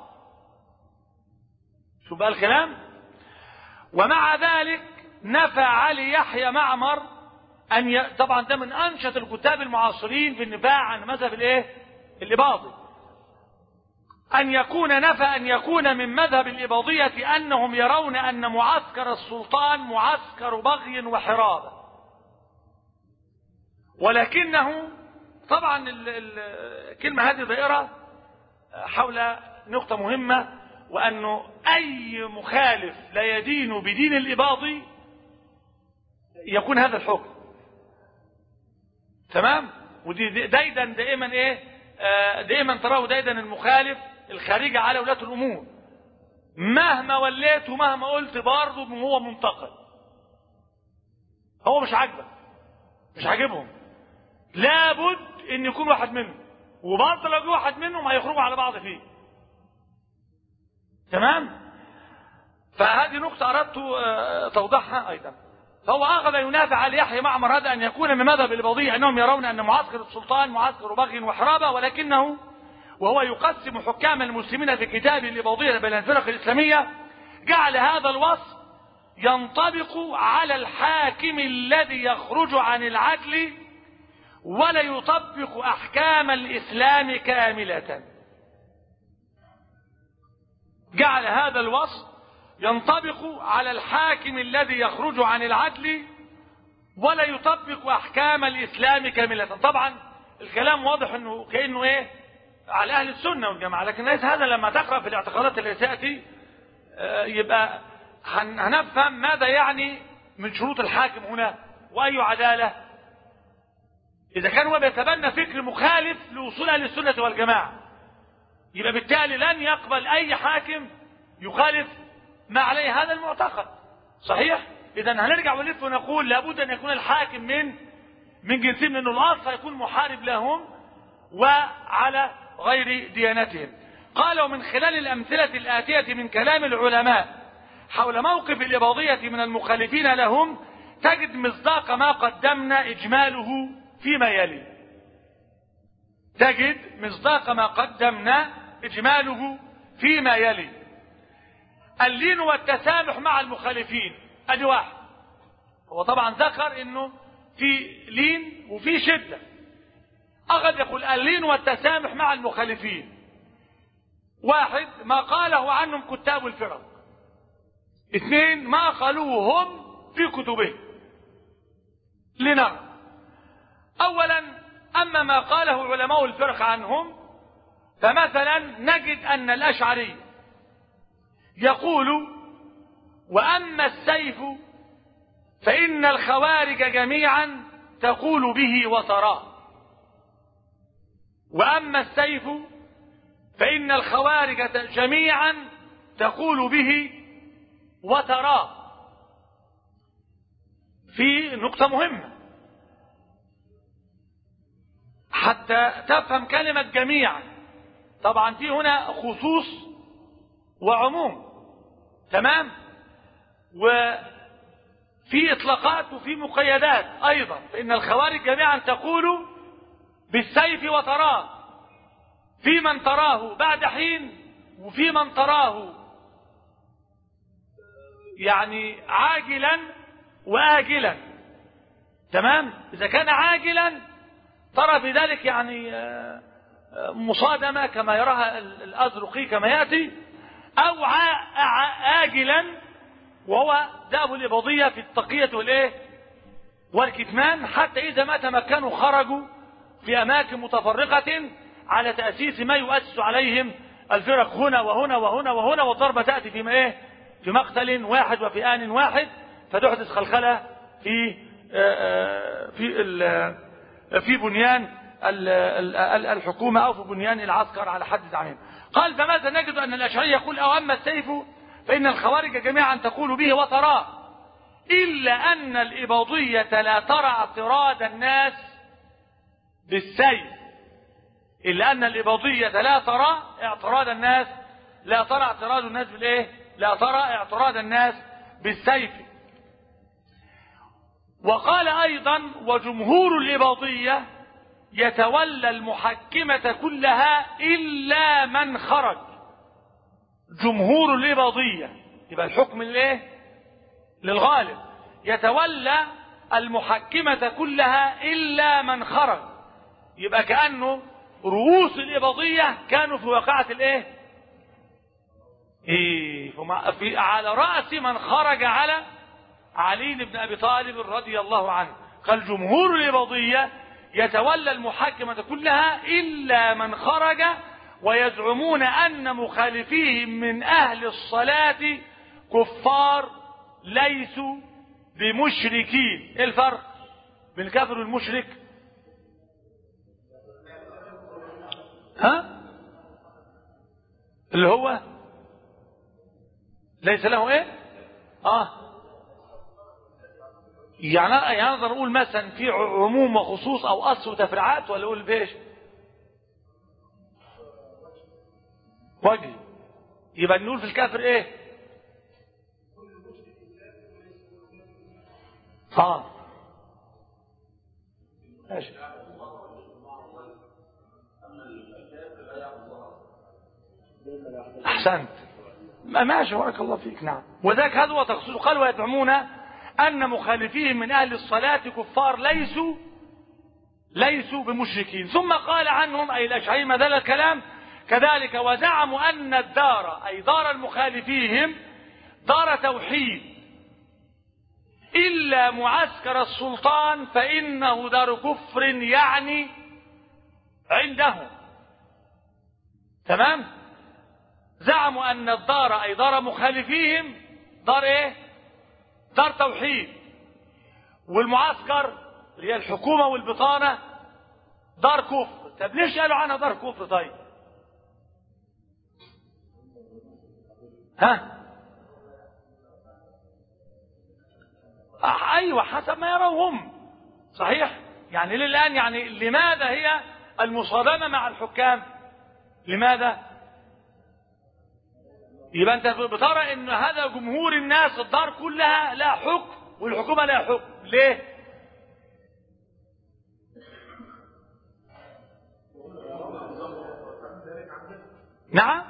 شو بقى الكلام؟ ومع ذلك نفى علي يحيى معمر أن ي... طبعا ده من أنشط الكتاب المعاصرين في النفاع عن مذهب الايه الإباضي، أن يكون نفى أن يكون من مذهب الإباضية أنهم يرون أن معسكر السلطان معسكر بغي وحرابة. ولكنه طبعا الكلمة هذه دائرة حول نقطة مهمة، وأنه أي مخالف لا يدين بدين الإباضي يكون هذا الحكم. تمام؟ ودي دايدا دائما ايه دائما تراه دايدا المخالف الخارج على ولاة الأمور مهما وليت ومهما قلت برضه هو منتقد، هو مش عاجبك، مش عاجبهم، لابد ان يكون واحد منهم، وبرضه لو جه واحد منهم هيخرجوا على بعض فيه. تمام؟ فهذه نقطة أردت توضيحها أيضا. فهو أخذ ينافع على يحيى معمر هذا أن يكون من مذهب الإباضية أنهم يرون أن معسكر السلطان معسكر بغي وحرابة، ولكنه وهو يقسم حكام المسلمين في كتاب الإباضية بين الفرق الإسلامية جعل هذا الوصف ينطبق على الحاكم الذي يخرج عن العدل ولا يطبق أحكام الإسلام كاملة. جعل هذا الوصف ينطبق على الحاكم الذي يخرج عن العدل ولا يطبق أحكام الإسلام كاملة. طبعا الكلام واضح انه كأنه ايه على أهل السنة والجماعة، لكن ليس هذا. لما تقرأ في الاعتقادات التي تأتي يبقى هنفهم ماذا يعني من شروط الحاكم هنا وأي عدالة. إذا كان هو بيتبنى فكر مخالف لأصول أهل السنة والجماعة يبقى بالتالي لن يقبل أي حاكم يخالف ما عليه هذا المعتقد. صحيح؟ إذا هنرجع ونلف ونقول لابد أن يكون الحاكم من من جنسهم، لأنه الأصل يكون محارب لهم وعلى غير ديانتهم. قالوا من خلال الأمثلة الآتية من كلام العلماء حول موقف الإباضية من المخالفين لهم تجد مصداق ما قدمنا إجماله فيما يلي. تجد مصداق ما قدمنا إجماله فيما يلي. اللين والتسامح مع المخالفين ادي واحد. هو طبعا ذكر انه في لين وفي شدة. اخذ يقول اللين والتسامح مع المخالفين. واحد ما قاله عنهم كتاب الفرق. اثنين ما قالوه هم في كتبهم. لنرى. اولا اما ما قاله علماء الفرق عنهم فمثلا نجد أن الأشعري يقول وأما السيف فإن الخوارج جميعا تقول به وتراه. وأما السيف فإن الخوارج جميعا تقول به وتراه. في نقطة مهمة حتى تفهم كلمة جميعا. طبعا في هنا خصوص وعموم، تمام، وفي إطلاقات وفي مقيدات أيضا. فإن الخوارج جميعا تقول بالسيف وتراه، في من تراه بعد حين وفي من تراه يعني عاجلا وآجلا، تمام. إذا كان عاجلا ترى في ذلك يعني مصادمة كما يراها الأزرقي كما يأتي، أو آجلا وهو ذهب الإباضية في التقية والإيه والكتمان، حتى إذا ما تمكنوا خرجوا في أماكن متفرقة على تأسيس ما يؤسس عليهم الفرق هنا وهنا وهنا وهنا، والضربة تأتي في إيه في مقتل واحد وفي آن واحد، فتحدث خلخلة في في في بنيان الحكومة أو في بنيان العسكر على حد زعمهم. قال فماذا نجد أن الأشعري يقول أو أما السيف فإن الخوارج جميعا تقول به وتراه، إلا أن الإباضية لا ترى اعتراض الناس بالسيف. إلا أن الإباضية لا ترى اعتراض الناس لا ترى اعتراض الناس بالإيه لا ترى اعتراض الناس بالسيف. وقال أيضا وجمهور الإباضية يتولى المحكمة كلها إلا من خرج. جمهور الإباضية يبقى الحكم للإيه للغالب، يتولى المحكمة كلها إلا من خرج. يبقى كأنه رؤوس الإباضية كانوا في واقعة الإيه إيه في على رأس من خرج على علي بن أبي طالب رضي الله عنه. قال جمهور الإباضية يتولى المحاكمة كلها إلا من خرج، ويزعمون أن مخالفيهم من أهل الصلاة كفار ليسوا بمشركين. إيه الفرق بين الكافر والمشرك؟ ها اللي هو ليس له ايه اه يعني يعني نقدر نقول مثلا في عموم وخصوص او اصل وتفريعات، ولا اقول بيش وجه. يبقى نقول في الكافر ايه اه ماشي احسنت ماشي بارك الله فيك. نعم وذاك هذا هو تخصيص. قال ويزعمون ان مخالفيهم من اهل الصلاة كفار ليسوا ليسوا بمشركين. ثم قال عنهم اي الاشعري ما زال الكلام كذلك وزعموا ان الدار اي دار المخالفيهم دار توحيد الا معسكر السلطان فانه دار كفر يعني عندهم. تمام. زعموا ان الدار اي دار مخالفيهم دار ايه دار توحيد، والمعسكر اللي هي الحكومة والبطانة دار كفر. طب ليش قالوا عنها دار كفر؟ طيب ها آه ايوه حسب ما يروهم صحيح. يعني للآن يعني لماذا هي المصادمة مع الحكام؟ لماذا؟ يبقى انت بترى ان هذا جمهور الناس الدار كلها لا حكم والحكومة لا حكم. ليه؟ نعم.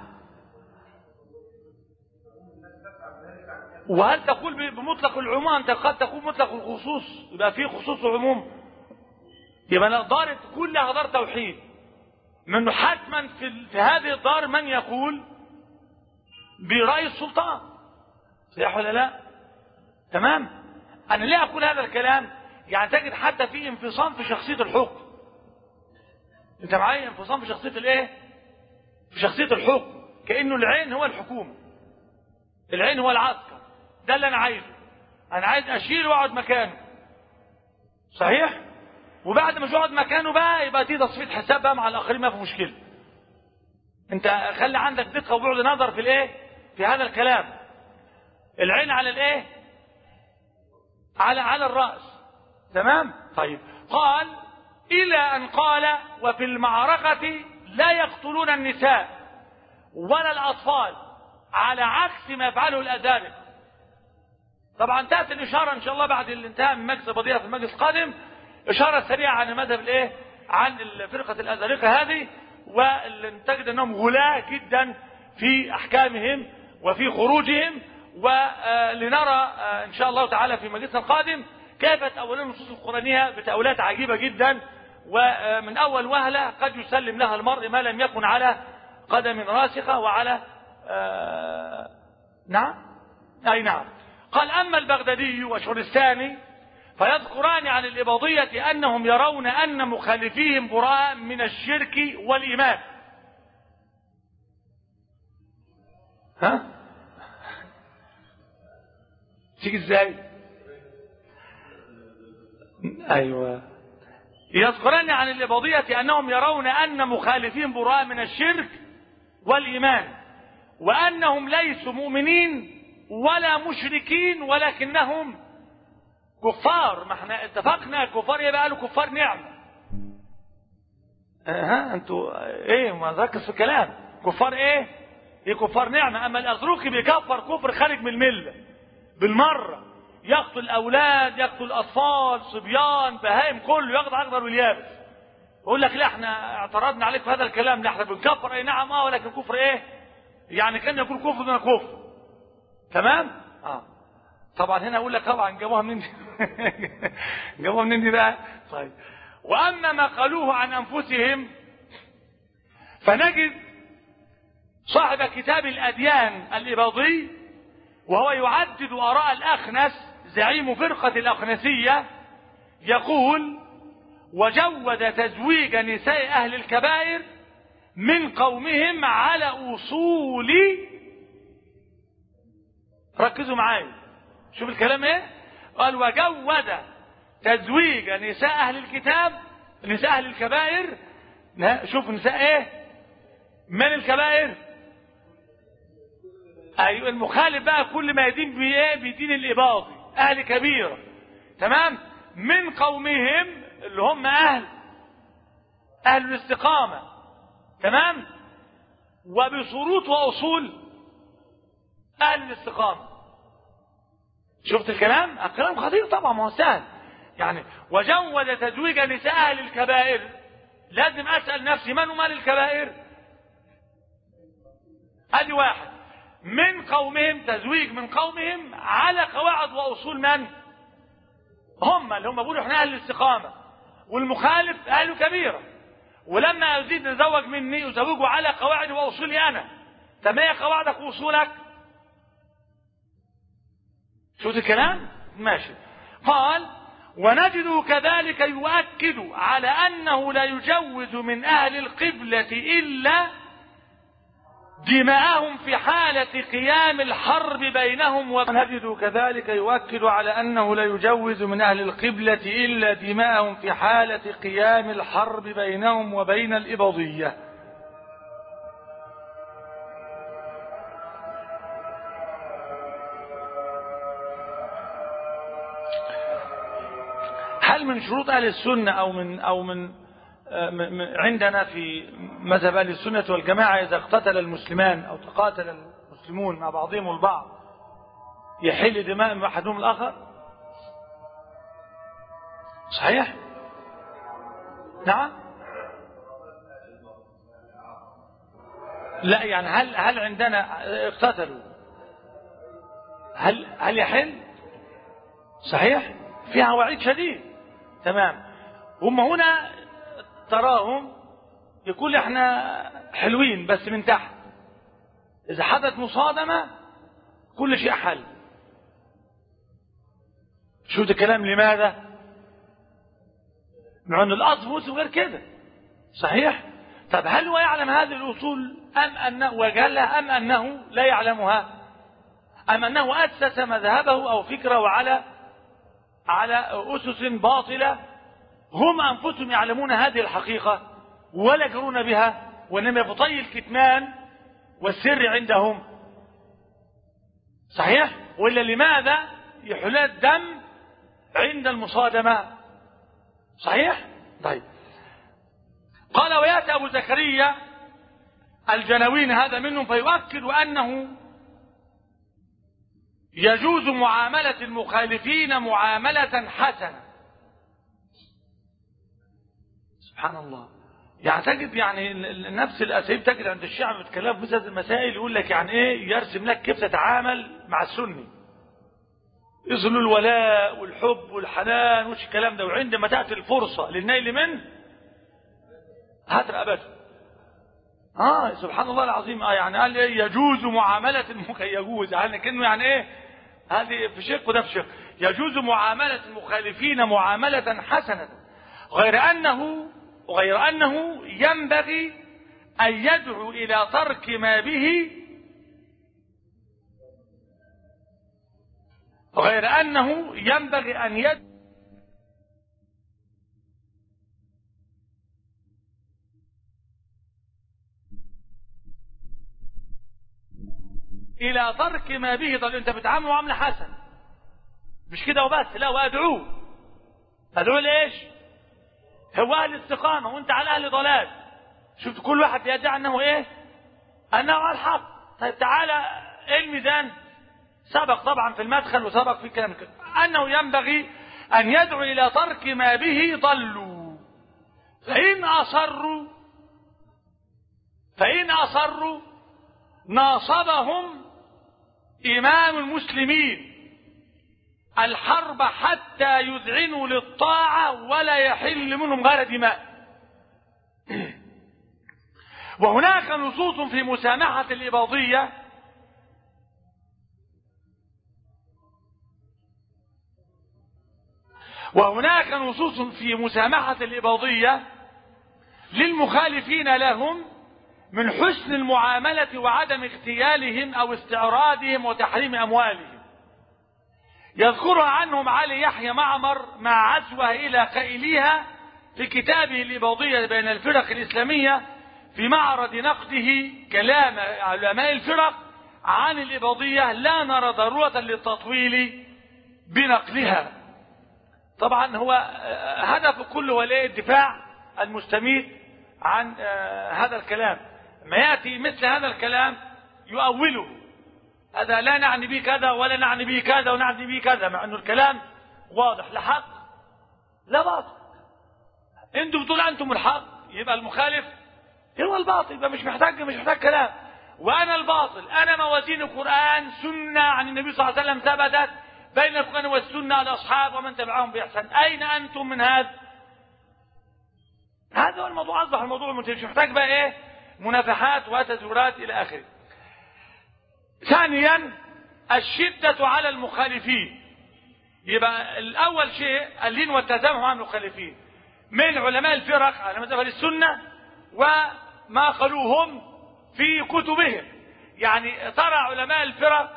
وهل تقول بمطلق العموم؟ انت قد تقول مطلق الخصوص، يبقى فيه خصوص وعموم. يبقى الدار كلها دار توحيد، منه حتما في, في هذه الدار من يقول برأي السلطان، صحيح ولا لا؟ تمام. انا ليه اقول هذا الكلام؟ يعني تجد حتى في انفصام في شخصية الحكم. انت معايا؟ انفصام في شخصية الايه بشخصية الحكم، كأنه العين هو الحكومة، العين هو العسكر. ده اللي أنا عايزه، أنا عايز أشيله وأقعد مكانه. صحيح؟ وبعد ما يقعد مكانه بقى يبقى دي تصفية حساب بقى مع الآخرين، ما في مشكلة. أنت خلي عندك دقة وبعد نظر في الإيه؟ في هذا الكلام. العين على الإيه؟ على على الرأس. تمام؟ طيب. قال إلى أن قال وفي المعركة لا يقتلون النساء ولا الأطفال على عكس ما يفعله الأزارق. طبعا تأتي الإشارة إن شاء الله بعد الانتهاء من مجلس القضية في المجلس القادم، إشارة سريعة عن مذهب الإيه؟ عن فرقة الأزارقة هذه، ونجد أنهم غلاة جدا في أحكامهم وفي خروجهم، ولنرى إن شاء الله تعالى في مجلس القادم كيف تأولون النصوص القرآنية بتأويلات عجيبة جدا، ومن أول وهلة قد يسلم لها المرء ما لم يكن على قدم راسخة وعلى آه نعم أي نعم. قال أما البغدادي وشورستاني فيذكران عن الإباضية أنهم يرون أن مخالفيهم براء من الشرك والإيمان. ها تيجي ازاي؟ أيوة. يذكران عن الإباضية أنهم يرون أن مخالفين براء من الشرك والإيمان، وأنهم ليسوا مؤمنين ولا مشركين ولكنهم كفار. ما احنا اتفقنا كفار يبقى قالوا كفار نعمة. ها انتوا ايه ما ركز في الكلام. كفار ايه؟ ايه كفار نعمة. اما الازروقي بيكفر كفر خارج من الملة بالمرة، يقتل الاولاد، يقتل الاطفال، صبيان، بهائم، كله ياخد اخضر واليابس. يقول لك لا احنا اعترضنا عليك في هذا الكلام، لا احنا بنكفر اي نعم اه ولكن كفر ايه؟ يعني كان يقول كفر دون كفر. تمام؟ اه طبعا هنا اقول لك طبعا جابوها منين دي؟ جابوها منين دي بقى؟ طيب. واما ما قالوه عن انفسهم فنجد صاحب كتاب الاديان الاباضي وهو يعدد اراء الاخنس زعيم فرقة الاخنسية يقول: وجود تزويج نساء اهل الكبائر من قومهم على اصول. ركزوا معايا شوف الكلام ايه. قال وجود تزويج نساء اهل الكتاب نساء اهل الكبائر. شوف نساء ايه من الكبائر. ايوه المخالف بقى كل ما يدين بايه؟ بدين الاباضي اهل كبيرة. تمام. من قومهم اللي هم اهل اهل الاستقامة. تمام. وبشروط واصول اهل الاستقامة. شفت الكلام؟ الكلام خطير طبعا، ما هو سهل يعني. وجود تزويج نساء اهل الكبائر، لازم اسال نفسي من هم اهل الكبائر؟ ادي واحد. من قومهم، تزويج من قومهم على قواعد واصول من؟ هم اللي هم بيقولوا احنا اهل الاستقامه، والمخالف اهل كبيره. ولما يزيد نزوج مني يزوجه على قواعد واصولي انا. طب ما هي قواعدك واصولك؟ شوف الكلام؟ ماشي. قال ونجد كذلك يؤكد على أنه لا يجوز من أهل القبلة إلا دماءهم في حالة قيام الحرب بينهم. ونجد كذلك يؤكد على أنه لا يجوز من أهل القبلة إلا دماءهم في حالة قيام الحرب بينهم وبين الإباضية. هل من شروط أهل السنة أو من أو من عندنا في مذهب أهل السنة والجماعة إذا اقتتل المسلمان أو تقاتل المسلمون مع بعضهم البعض يحل دماء أحدهم الآخر؟ صحيح؟ نعم؟ لا يعني هل هل عندنا اقتتلوا هل هل يحل؟ صحيح؟ فيها وعيد شديد. تمام. هم هنا تراهم يقول احنا حلوين بس من تحت، اذا حدث مصادمة كل شيء حل. شو ده كلام؟ لماذا؟ مع ان الاصل غير كده. صحيح. طب هل هو يعلم هذه الأصول أم أنه وجهلها أم أنه لا يعلمها؟ أم أنه أسس مذهبه أو فكره على على أسس باطلة هم أنفسهم يعلمون هذه الحقيقة ولا يجرون بها، وإنما يفطي الكتمان والسر عندهم؟ صحيح؟ وإلا لماذا يحل الدم عند المصادمة؟ صحيح؟ طيب. قال ويأتي أبو زكريا الجنوين هذا منهم فيؤكد أنه يجوز معاملة المخالفين معاملة حسنة. سبحان الله. يعني تجد يعني نفس الأساليب تجد عند الشيعة بيتكلموا في مثل هذه المسائل، يقول لك يعني إيه، يرسم لك كيف تتعامل مع السني، يظهر الولاء والحب والحنان وش الكلام ده، وعندما تأتي الفرصة للنيل منه هات رقبته. اه سبحان الله العظيم. اه يعني قال ايه يجوز معاملة المخ يجوز يعني كأنه يعني ايه هذه في شق وده في شق. يجوز معاملة المخالفين معاملة حسنة، غير انه غير انه ينبغي ان يدعو الى ترك ما به غير انه ينبغي ان يدعو الى ترك ما به. طب انت بتعامل معامله حسنه مش كده وبس، لا وادعوه. ادعوه ليش؟ هو اهل استقامه وانت على اهل ضلال. شفت كل واحد يدعي انه ايه؟ انه على الحق. طيب تعالى الميزان سبق طبعا في المدخل وسبق في كلام كده انه ينبغي ان يدعو الى ترك ما به ضلوا، فان اصروا فان اصروا ناصبهم إمام المسلمين الحرب حتى يذعنوا للطاعة ولا يحل منهم غير دماء. وهناك نصوص في مسامحة الإباضية وهناك نصوص في مسامحة الإباضية للمخالفين لهم من حسن المعاملة وعدم اغتيالهم أو استعراضهم وتحريم أموالهم. يذكرها عنهم علي يحيى معمر مع عزوه إلى قائليها في كتابه الإباضية بين الفرق الإسلامية في معرض نقده كلام علماء الفرق عن الإباضية، لا نرى ضرورة للتطويل بنقلها. طبعا هو هدف كله هو الدفاع المستميت عن هذا الكلام. ما يأتي مثل هذا الكلام يؤوله، هذا لا نعني به كذا ولا نعني به كذا ونعني به كذا، مع أنه الكلام واضح، لا حق لا باطل. انتم بتقول أنتم الحق يبقى المخالف هو الباطل، يبقى مش محتاج مش محتاج كلام. وأنا الباطل، أنا موازين القرآن سنة عن النبي صلى الله عليه وسلم ثبتت بين القرآن والسنة الأصحاب ومن تبعهم بإحسان. أين أنتم من هذا؟ هذا هو الموضوع. أصبح الموضوع مش محتاج بقى إيه منافحات وتزورات إلى آخره. ثانيا الشدة على المخالفين. يبقى الأول شيء اللين والتسامح مع المخالفين من علماء الفرق على مذهب السنة وما قالوهم في كتبهم. يعني ترى علماء الفرق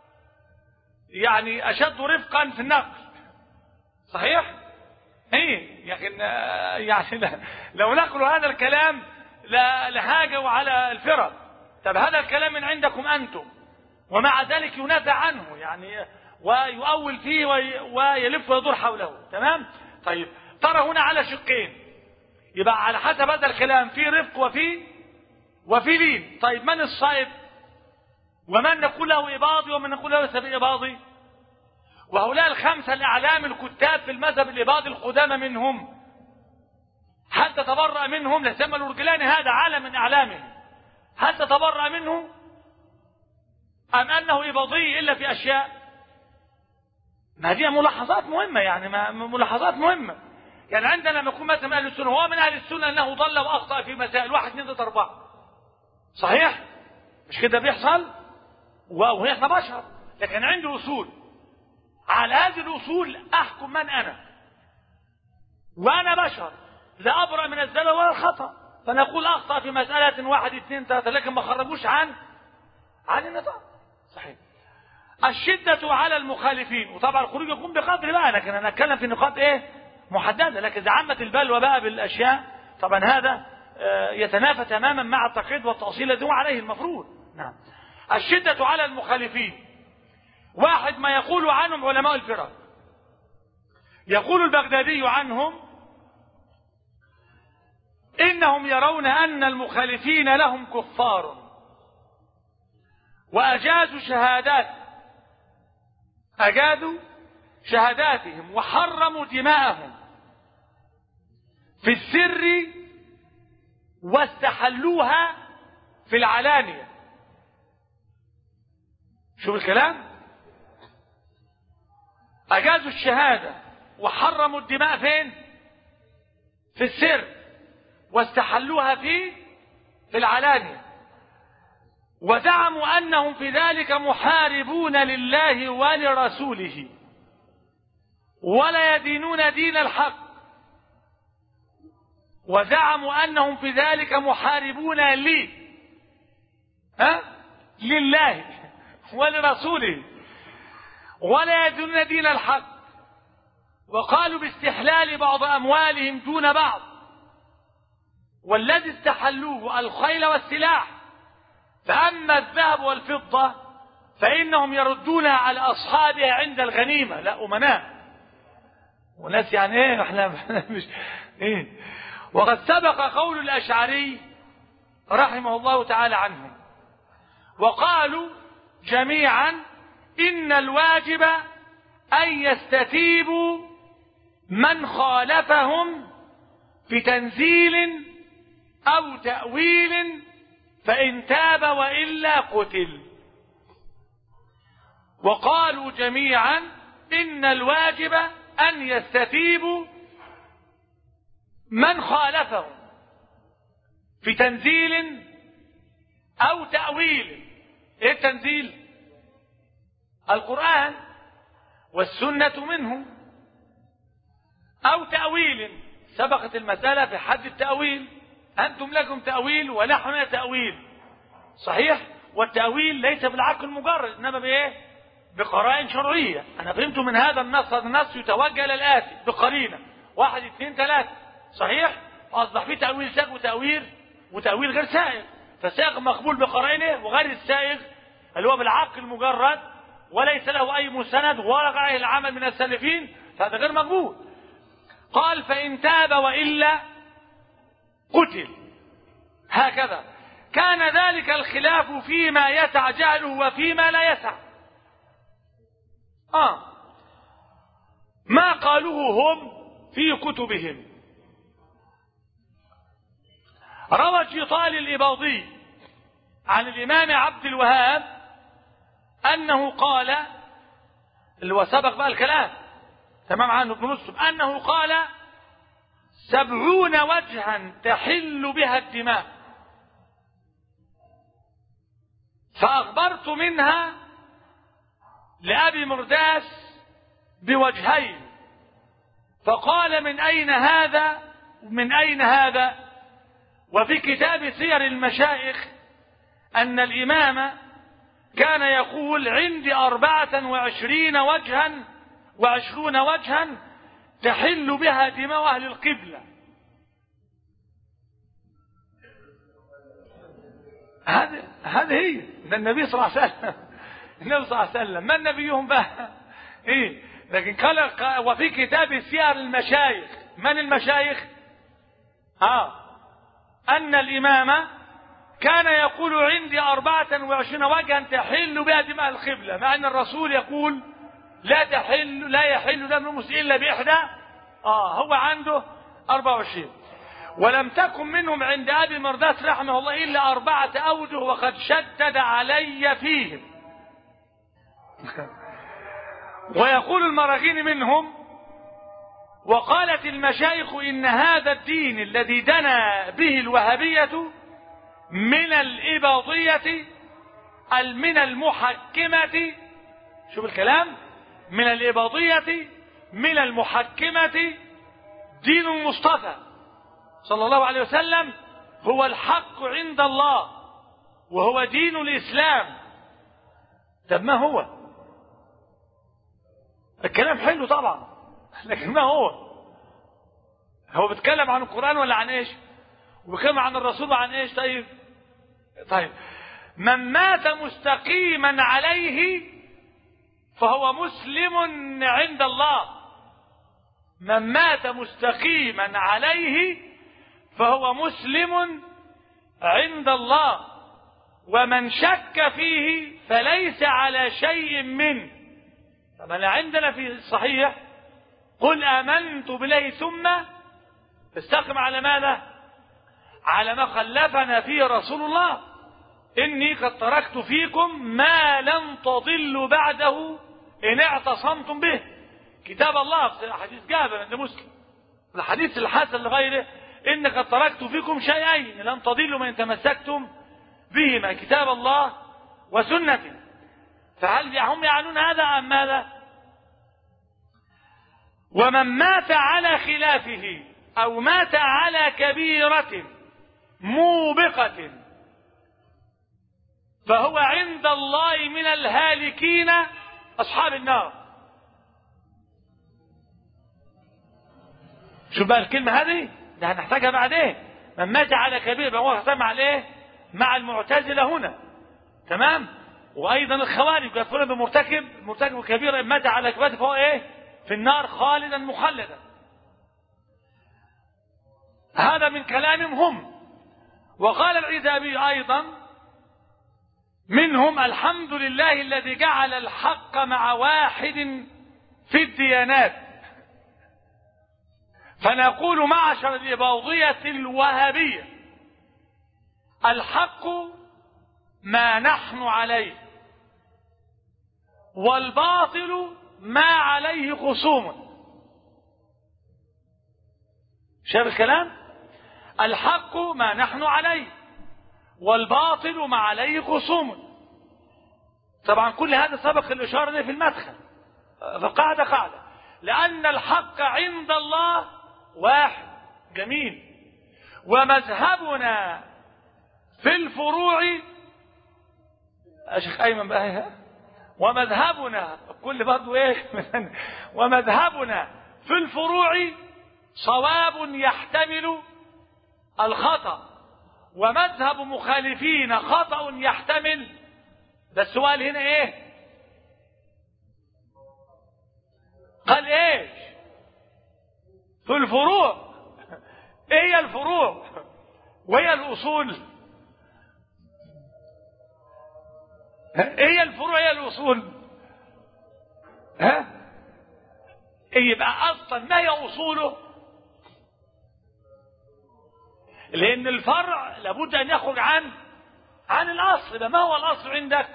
يعني أشد رفقا في النقل. صحيح؟ ايه لكن يعني لو نقلوا هذا الكلام لهاجوا على الفرق. طب هذا الكلام من عندكم أنتم، ومع ذلك ينافع عنه يعني ويؤول فيه ويلف ويدور حوله. تمام؟ طيب ترى هنا على شقين، يبقى على حسب هذا الكلام في رفق وفي وفي لين. طيب من الصائب؟ ومن نقول له إباضي ومن نقول له سبيل إباضي؟ وهؤلاء الخمسة الأعلام الكتاب في المذهب الإباضي القدامى منهم، هل تتبرأ منهم؟ لسمى الورجلاني هذا عالم من أعلامهم، هل تتبرأ منه أم أنه إباضي إلا في أشياء؟ ما هذه ملاحظات مهمة، يعني ما ملاحظات مهمة. يعني عندنا لما يكون مثلا من أهل السنة، هو من أهل السنة أنه ضل وأخطأ في مسائل واحد اثنين ثلاثة أربعة، صحيح؟ مش كده بيحصل؟ وإحنا بشر، لكن عندي أصول، على هذه الأصول أحكم من أنا، وأنا بشر لا أبرأ من الزلل ولا الخطأ. فنقول أخطأ في مسألة واحد اثنين ثلاثة، لكن ما خرجوش عن عن النطاق. صحيح. الشدة على المخالفين، وطبعا الخروج يكون بقدر بقى، لكن أنا أتكلم في نقاط إيه محددة. لكن إذا عمت البلوى بقى بالأشياء طبعا هذا يتنافى تماما مع التقييد والتأصيل الذي هو عليه المفروض. نعم. الشدة على المخالفين، واحد ما يقول عنهم علماء الفرق. يقول البغدادي عنهم إنهم يرون أن المخالفين لهم كفار وأجازوا شهادات أجازوا شهاداتهم وحرموا دماءهم في السر واستحلوها في العلانية. شوف الكلام، أجازوا الشهادة وحرموا الدماء فين؟ في السر، واستحلوها في في العلانية، وزعموا أنهم في ذلك محاربون لله ولرسوله ولا يدينون دين الحق، وزعموا أنهم في ذلك محاربون لي ها لله ولرسوله ولا يدينون دين الحق، وقالوا باستحلال بعض أموالهم دون بعض، والذي استحلوه الخيل والسلاح، فأما الذهب والفضة فإنهم يردونها على أصحابها عند الغنيمة. لا أمناء وناس يعني ايه احنا مش ايه. وقد سبق قول الأشعري رحمه الله تعالى عنهم، وقالوا جميعا إن الواجب أن يستتيبوا من خالفهم في تنزيل أو تأويل، فإن تاب وإلا قتل. وقالوا جميعا إن الواجب أن يستتيبوا من خالفهم في تنزيل أو تأويل. إيه التنزيل؟ القرآن والسنة منه. أو تأويل، سبقت المسألة في حد التأويل، أنتم لكم تأويل ونحن لنا تأويل. صحيح. والتأويل ليس بالعقل المجرد، إنما بإيه؟ بقرائن شرعية. أنا فهمت من هذا النص، هذا النص يتوجه للآتي بقرينة واحد اثنين ثلاثة. صحيح. أصبح في تأويل سائغ وتأويل وتأويل غير سائغ، فسائغ مقبول بقرائنه، وغير السائغ اللي هو بالعقل المجرد وليس له أي مستند ولا عليه العمل من السلفين، فهذا غير مقبول. قال فإن تاب وإلا قتل. هكذا كان ذلك الخلاف فيما يسع جهله وفيما لا يسع. آه ما قالوه هم في كتبهم. روى الجطال الإباضي عن الإمام عبد الوهاب أنه قال، اللي هو سبق بقى الكلام تمام عنه ابن مسلم، أنه قال سبعون وجها تحل بها الدماء، فأخبرت منها لأبي مرداس بوجهين، فقال من أين هذا من أين هذا؟ وفي كتاب سير المشايخ أن الإمام كان يقول عندي أربعة وعشرين وجها وعشرون وجها تحل بها دماء أهل القبلة. هذه هذه هي ده النبي صلى الله عليه وسلم. النبي صلى الله عليه وسلم من نبيهم بقى ايه؟ لكن قال وفي كتاب سير المشايخ، من المشايخ؟ اه أن الإمام كان يقول عندي أربعة وعشرين وجها تحل بها دماء القبلة، مع أن الرسول يقول لا تحل لا يحل دم المسلم إلا بإحدى. آه هو عنده أربعة وعشرين، ولم تكن منهم عند أبي مرداس رحمه الله إلا أربعة أوجه، وقد شدد علي فيهم. ويقول المراغيني منهم وقالت المشايخ إن هذا الدين الذي دنا به الوهابية من الإباضية من المحكمة، شوف الكلام، من الإباضية من المحكمة دين المصطفى صلى الله عليه وسلم، هو الحق عند الله وهو دين الإسلام. طب ما هو؟ الكلام حلو طبعا، لكن ما هو؟ هو بيتكلم عن القرآن ولا عن ايش؟ وبيتكلم عن الرسول وعن ايش؟ طيب طيب من مات مستقيما عليه فهو مسلم عند الله. من مات مستقيما عليه فهو مسلم عند الله، ومن شك فيه فليس على شيء منه. طبعا عندنا في الصحيح قل آمنت بالله ثم استقم على ماذا؟ على ما خلفنا فيه رسول الله، إني قد تركت فيكم ما لن تضلوا بعده إن اعتصمتم به. كتاب الله في حديث جابر عند مسلم، الحديث الحسن لغيره، إن قد تركت فيكم شيئين لن تضلوا من تمسكتم بهما، كتاب الله وسنتي. فهل هم يعنون هذا أم ماذا؟ ومن مات على خلافه أو مات على كبيرة موبقة فهو عند الله من الهالكين أصحاب النار. شوف بقى الكلمة هذه، ده هنحتاجها بعدين. من مات على كبيرة هو اختم عليه مع المعتزلة هنا، تمام؟ وأيضا الخوارج يقولون بمرتكب مرتكب كبيرة مات على كبيرة فهو إيه؟ في النار خالدا مخلدا. هذا من كلامهم هم. وقال العزابي أيضا منهم: الحمد لله الذي جعل الحق مع واحد في الديانات، فنقول معشر الإباضية الوهابية: الحق ما نحن عليه والباطل ما عليه خصوم. شايف الكلام؟ الحق ما نحن عليه والباطل ما عليه خصوم. طبعا كل هذا سبق الإشارة دي في المدخل، فقاعدة قاعدة، لأن الحق عند الله واحد. جميل. ومذهبنا في الفروع، شيخ أيمن بقى ها؟ ومذهبنا كل برضو ايه ومذهبنا في الفروع صواب يحتمل الخطأ، ومذهب مخالفين خطأ يحتمل. ده السؤال هنا ايه؟ قال ايش في الفروع؟ ايه هي الفروع وهي الاصول؟ ايه هي الفروع هي الاصول؟ ها ايه يبقى اصلا ما هي اصوله؟ لان الفرع لابد ان يخرج عن عن الاصل. ما هو الاصل عندك؟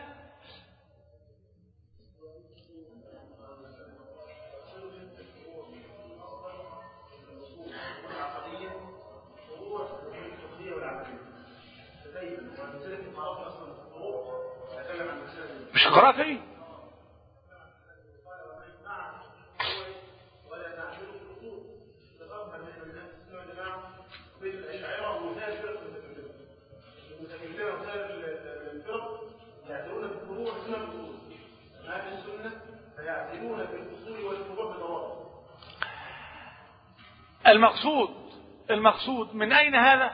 مش خرافي؟ المقصود المقصود من أين هذا؟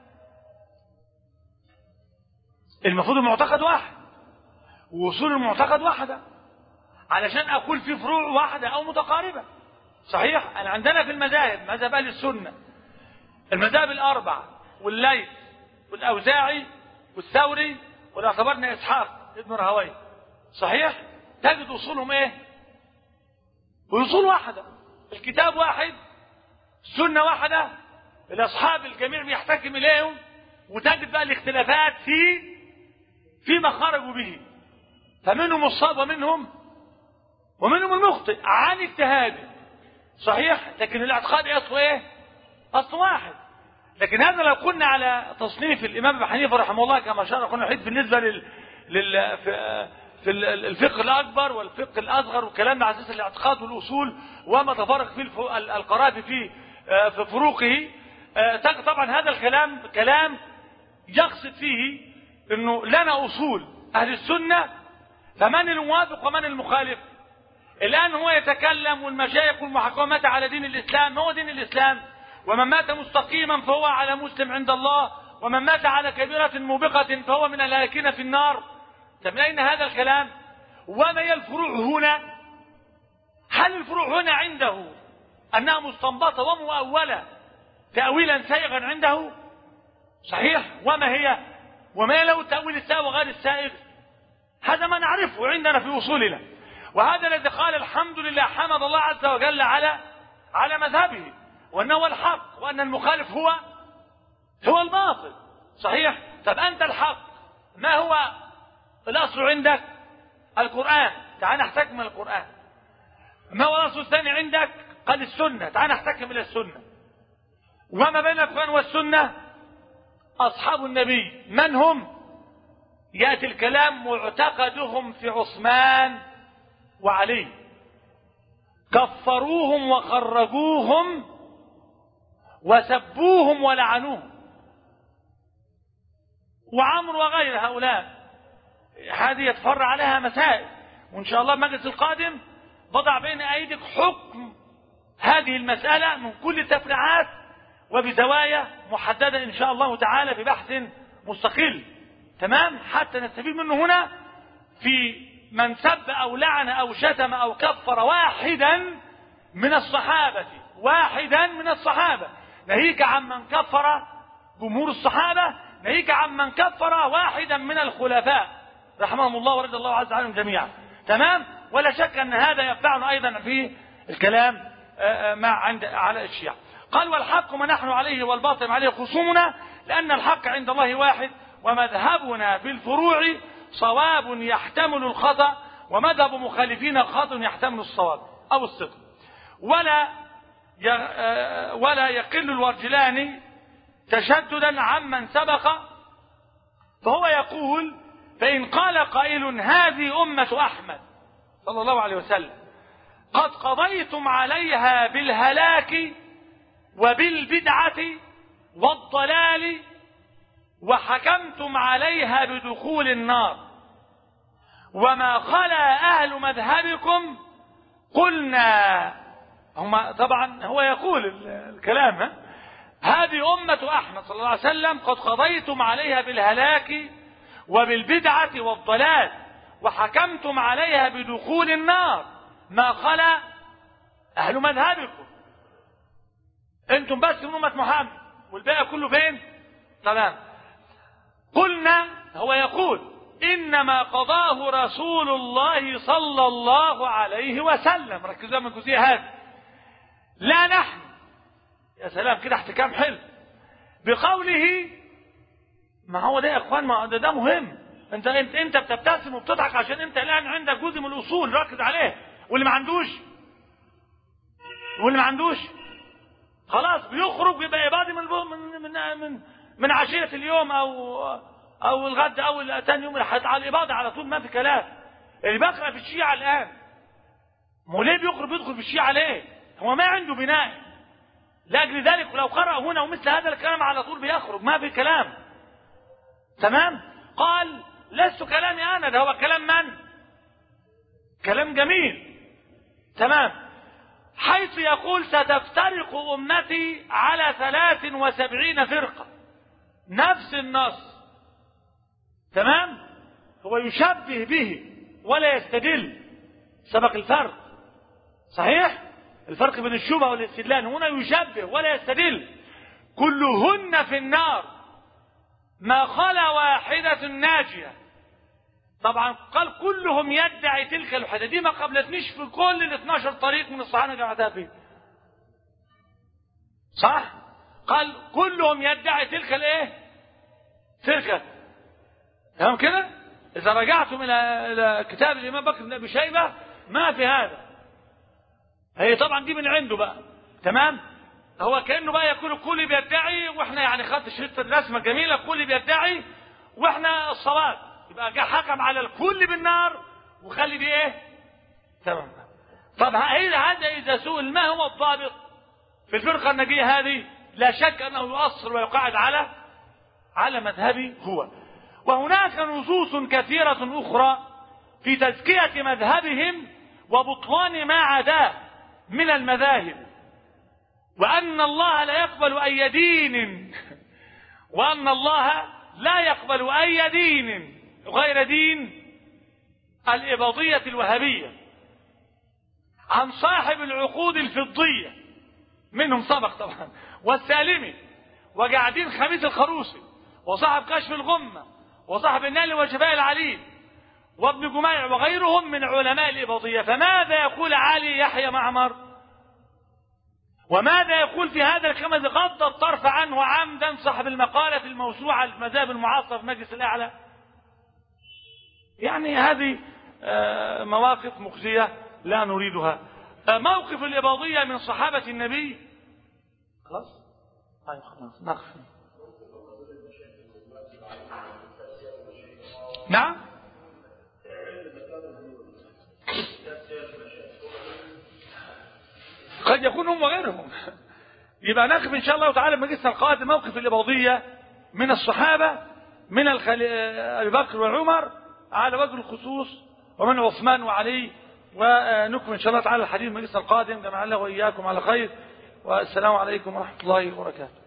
المفروض المعتقد واحد ووصول المعتقد واحدة، علشان أقول في فروع واحدة أو متقاربة. صحيح؟ أنا عندنا في المذاهب مذهب أهل السنة المذاهب الأربع والليث والأوزاعي والثوري واعتبرنا إسحاق ابن راهويه. صحيح؟ تجد أصولهم إيه؟ والأصول واحدة، الكتاب واحد، السنة واحدة، الأصحاب الجميع بيحتكم إليهم، وتجد بقى الاختلافات في فيما خرجوا به، فمنهم الصواب ومنهم ومنهم المخطئ عن اجتهاده. صحيح؟ لكن الاعتقاد اصله ايه؟ اصل واحد. لكن هذا لو كنا على تصنيف الامام ابي حنيفه رحمه الله كما شرح كنا نحيط بالنسبه لل, لل... في... في الفقه الاكبر والفقه الاصغر والكلام على اساس الاعتقاد والاصول وما تفرق فيه القرافي في في فروقه، آه طبعا هذا الكلام كلام يقصد فيه انه لنا اصول اهل السنة، فمن الموافق ومن المخالف. الان هو يتكلم والمشايخ والمحاكمات على دين الاسلام، هو دين الاسلام، ومن مات مستقيما فهو على مسلم عند الله، ومن مات على كبيرة موبقة فهو من الهالكين في النار. طب من اين هذا الكلام؟ وما هي الفروع هنا؟ هل الفروع هنا عنده انها مستنبطة ومؤولة تأويلا سائغا عنده؟ صحيح. وما هي؟ وما له التأويل السائغ وغير السائغ؟ هذا ما نعرفه عندنا في أصولنا، وهذا الذي قال الحمد لله حمد الله عز وجل على على مذهبه، وأنه هو الحق، وأن المخالف هو هو الباطل. صحيح. طب أنت الحق، ما هو الأصل عندك؟ القرآن، تعال نحتكم القرآن. ما هو الأصل الثاني عندك؟ قال السنة، تعال نحتكم إلى السنة. وما بين القرآن والسنة أصحاب النبي، من هم؟ يأتي الكلام معتقدهم في عثمان وعلي، كفروهم وخرجوهم وسبوهم ولعنوهم، وعمر وغير هؤلاء. هذه يتفرع عليها مسائل، وإن شاء الله المجلس القادم بضع بين أيديك حكم هذه المسألة من كل التفريعات وبزوايا محددة إن شاء الله تعالى ببحث مستقل. تمام. حتى نستفيد منه هنا في من سب أو لعن أو شتم أو كفر واحدا من الصحابة، واحدا من الصحابة، ناهيك عن من كفر جمهور الصحابة، ناهيك عن من كفر واحدا من الخلفاء رحمهم الله ورضي الله عز عنهم جميعا. تمام. ولا شك أن هذا ينفعنا أيضا في الكلام مع عند على الشيعة. قال والحق ما نحن عليه والباطل عليه خصومنا، لأن الحق عند الله واحد، ومذهبنا في الفروع صواب يحتمل الخطأ، ومذهب مخالفين خطأ يحتمل الصواب أو الصدق. ولا ولا يقل الورجلان تشددا عمن سبق، فهو يقول فإن قال قائل هذه أمة أحمد صلى الله عليه وسلم قد قضيتم عليها بالهلاك وبالبدعة والضلال وحكمتم عليها بدخول النار، وما خلا أهل مذهبكم قلنا، هم طبعا هو يقول الكلام، هذه أمة أحمد صلى الله عليه وسلم قد قضيتم عليها بالهلاك وبالبدعة والضلال وحكمتم عليها بدخول النار، ما خلا أهل مذهبكم. أنتم بس من أمة محمد والباقي كله فين؟ تمام. قلنا، هو يقول إنما قضاه رسول الله صلى الله عليه وسلم، ركزوا من الجزئية هذه، لا نحن. يا سلام كده احتكام حلو بقوله. ما هو ده يا اخوان، ما ده, ده مهم. انت انت انت بتبتسم وبتضحك عشان انت الان عندك جزء من الاصول ركز عليه، واللي ما عندوش واللي ما عندوش خلاص بيخرج يبقى يبادي من من من من, من عشيه اليوم او او الغد او ثاني يوم على الاباضه على طول، ما في كلام. اللي بيقرا في الشيعه الان، ما ليه بيخرج بيدخل في الشيعه ليه؟ هو ما عنده بناء. لاجل ذلك لو قرأ هنا ومثل هذا الكلام على طول بيخرج، ما في كلام. تمام. قال لست كلامي انا، ده هو كلام من؟ كلام جميل. تمام. حيث يقول ستفترق امتي على ثلاث وسبعين فرقة، نفس النص. تمام. هو يشبه به ولا يستدل، سبق الفرق. صحيح الفرق بين الشبهة والاستدلال، هنا يشبه ولا يستدل. كلهن في النار ما خلا واحدة ناجية. طبعا قال كلهم يدعي تلك الوحدة، دي ما قبلتنيش في كل ال اثناشر طريق من الصحابة جمعتها فيه. صح؟ قال كلهم يدعي تلك الايه؟ تلك. تمام كده؟ إذا رجعتم إلى إلى كتاب الإمام بكر بن أبي شيبة ما في هذا. هي طبعا دي من عنده بقى. تمام. هو كأنه بقى يقول الكل بيدعي، واحنا يعني خدت شريط الرسمة جميلة، الكل بيدعي واحنا الصواب، يبقى جاء حكم على الكل بالنار وخلي دي ايه؟ تمام. طب هذا اذا سئل ما هو الضابط في الفرقة الناجية هذه؟ لا شك أنه يؤصل ويقعد على على مذهبي هو. وهناك نصوص كثيرة أخرى في تزكية مذهبهم وبطلان ما عداه من المذاهب، وأن الله لا يقبل أي دين وأن الله لا يقبل أي دين غير دين الإباضية الوهابية عن صاحب العقود الفضية منهم سبق طبعا، والسالمي، وقاعدين خميس الخروسي، وصاحب كشف الغمة، وصاحب النال وجباء العليل، وابن جميع، وغيرهم من علماء الإباضية. فماذا يقول علي يحيى معمر؟ وماذا يقول في هذا الكلام غض الطرف عنه عمدا صاحب المقالة الموسوعة المذاهب المعاصرة في مجلس الأعلى؟ يعني هذه مواقف مخزية لا نريدها. موقف الإباضية من صحابة النبي خلاص أيوة خلاص نقف. نعم قد يكون هم وغيرهم. يبقى نقف إن شاء الله تعالى مجلسنا القادم موقف الإباضية من الصحابة من الخل... أبي بكر وعمر على وجه الخصوص، ومن عثمان وعلي، ونكمل إن شاء الله تعالى الحديث مجلسنا القادم. جمع الله وإياكم على خير، والسلام عليكم ورحمة الله وبركاته.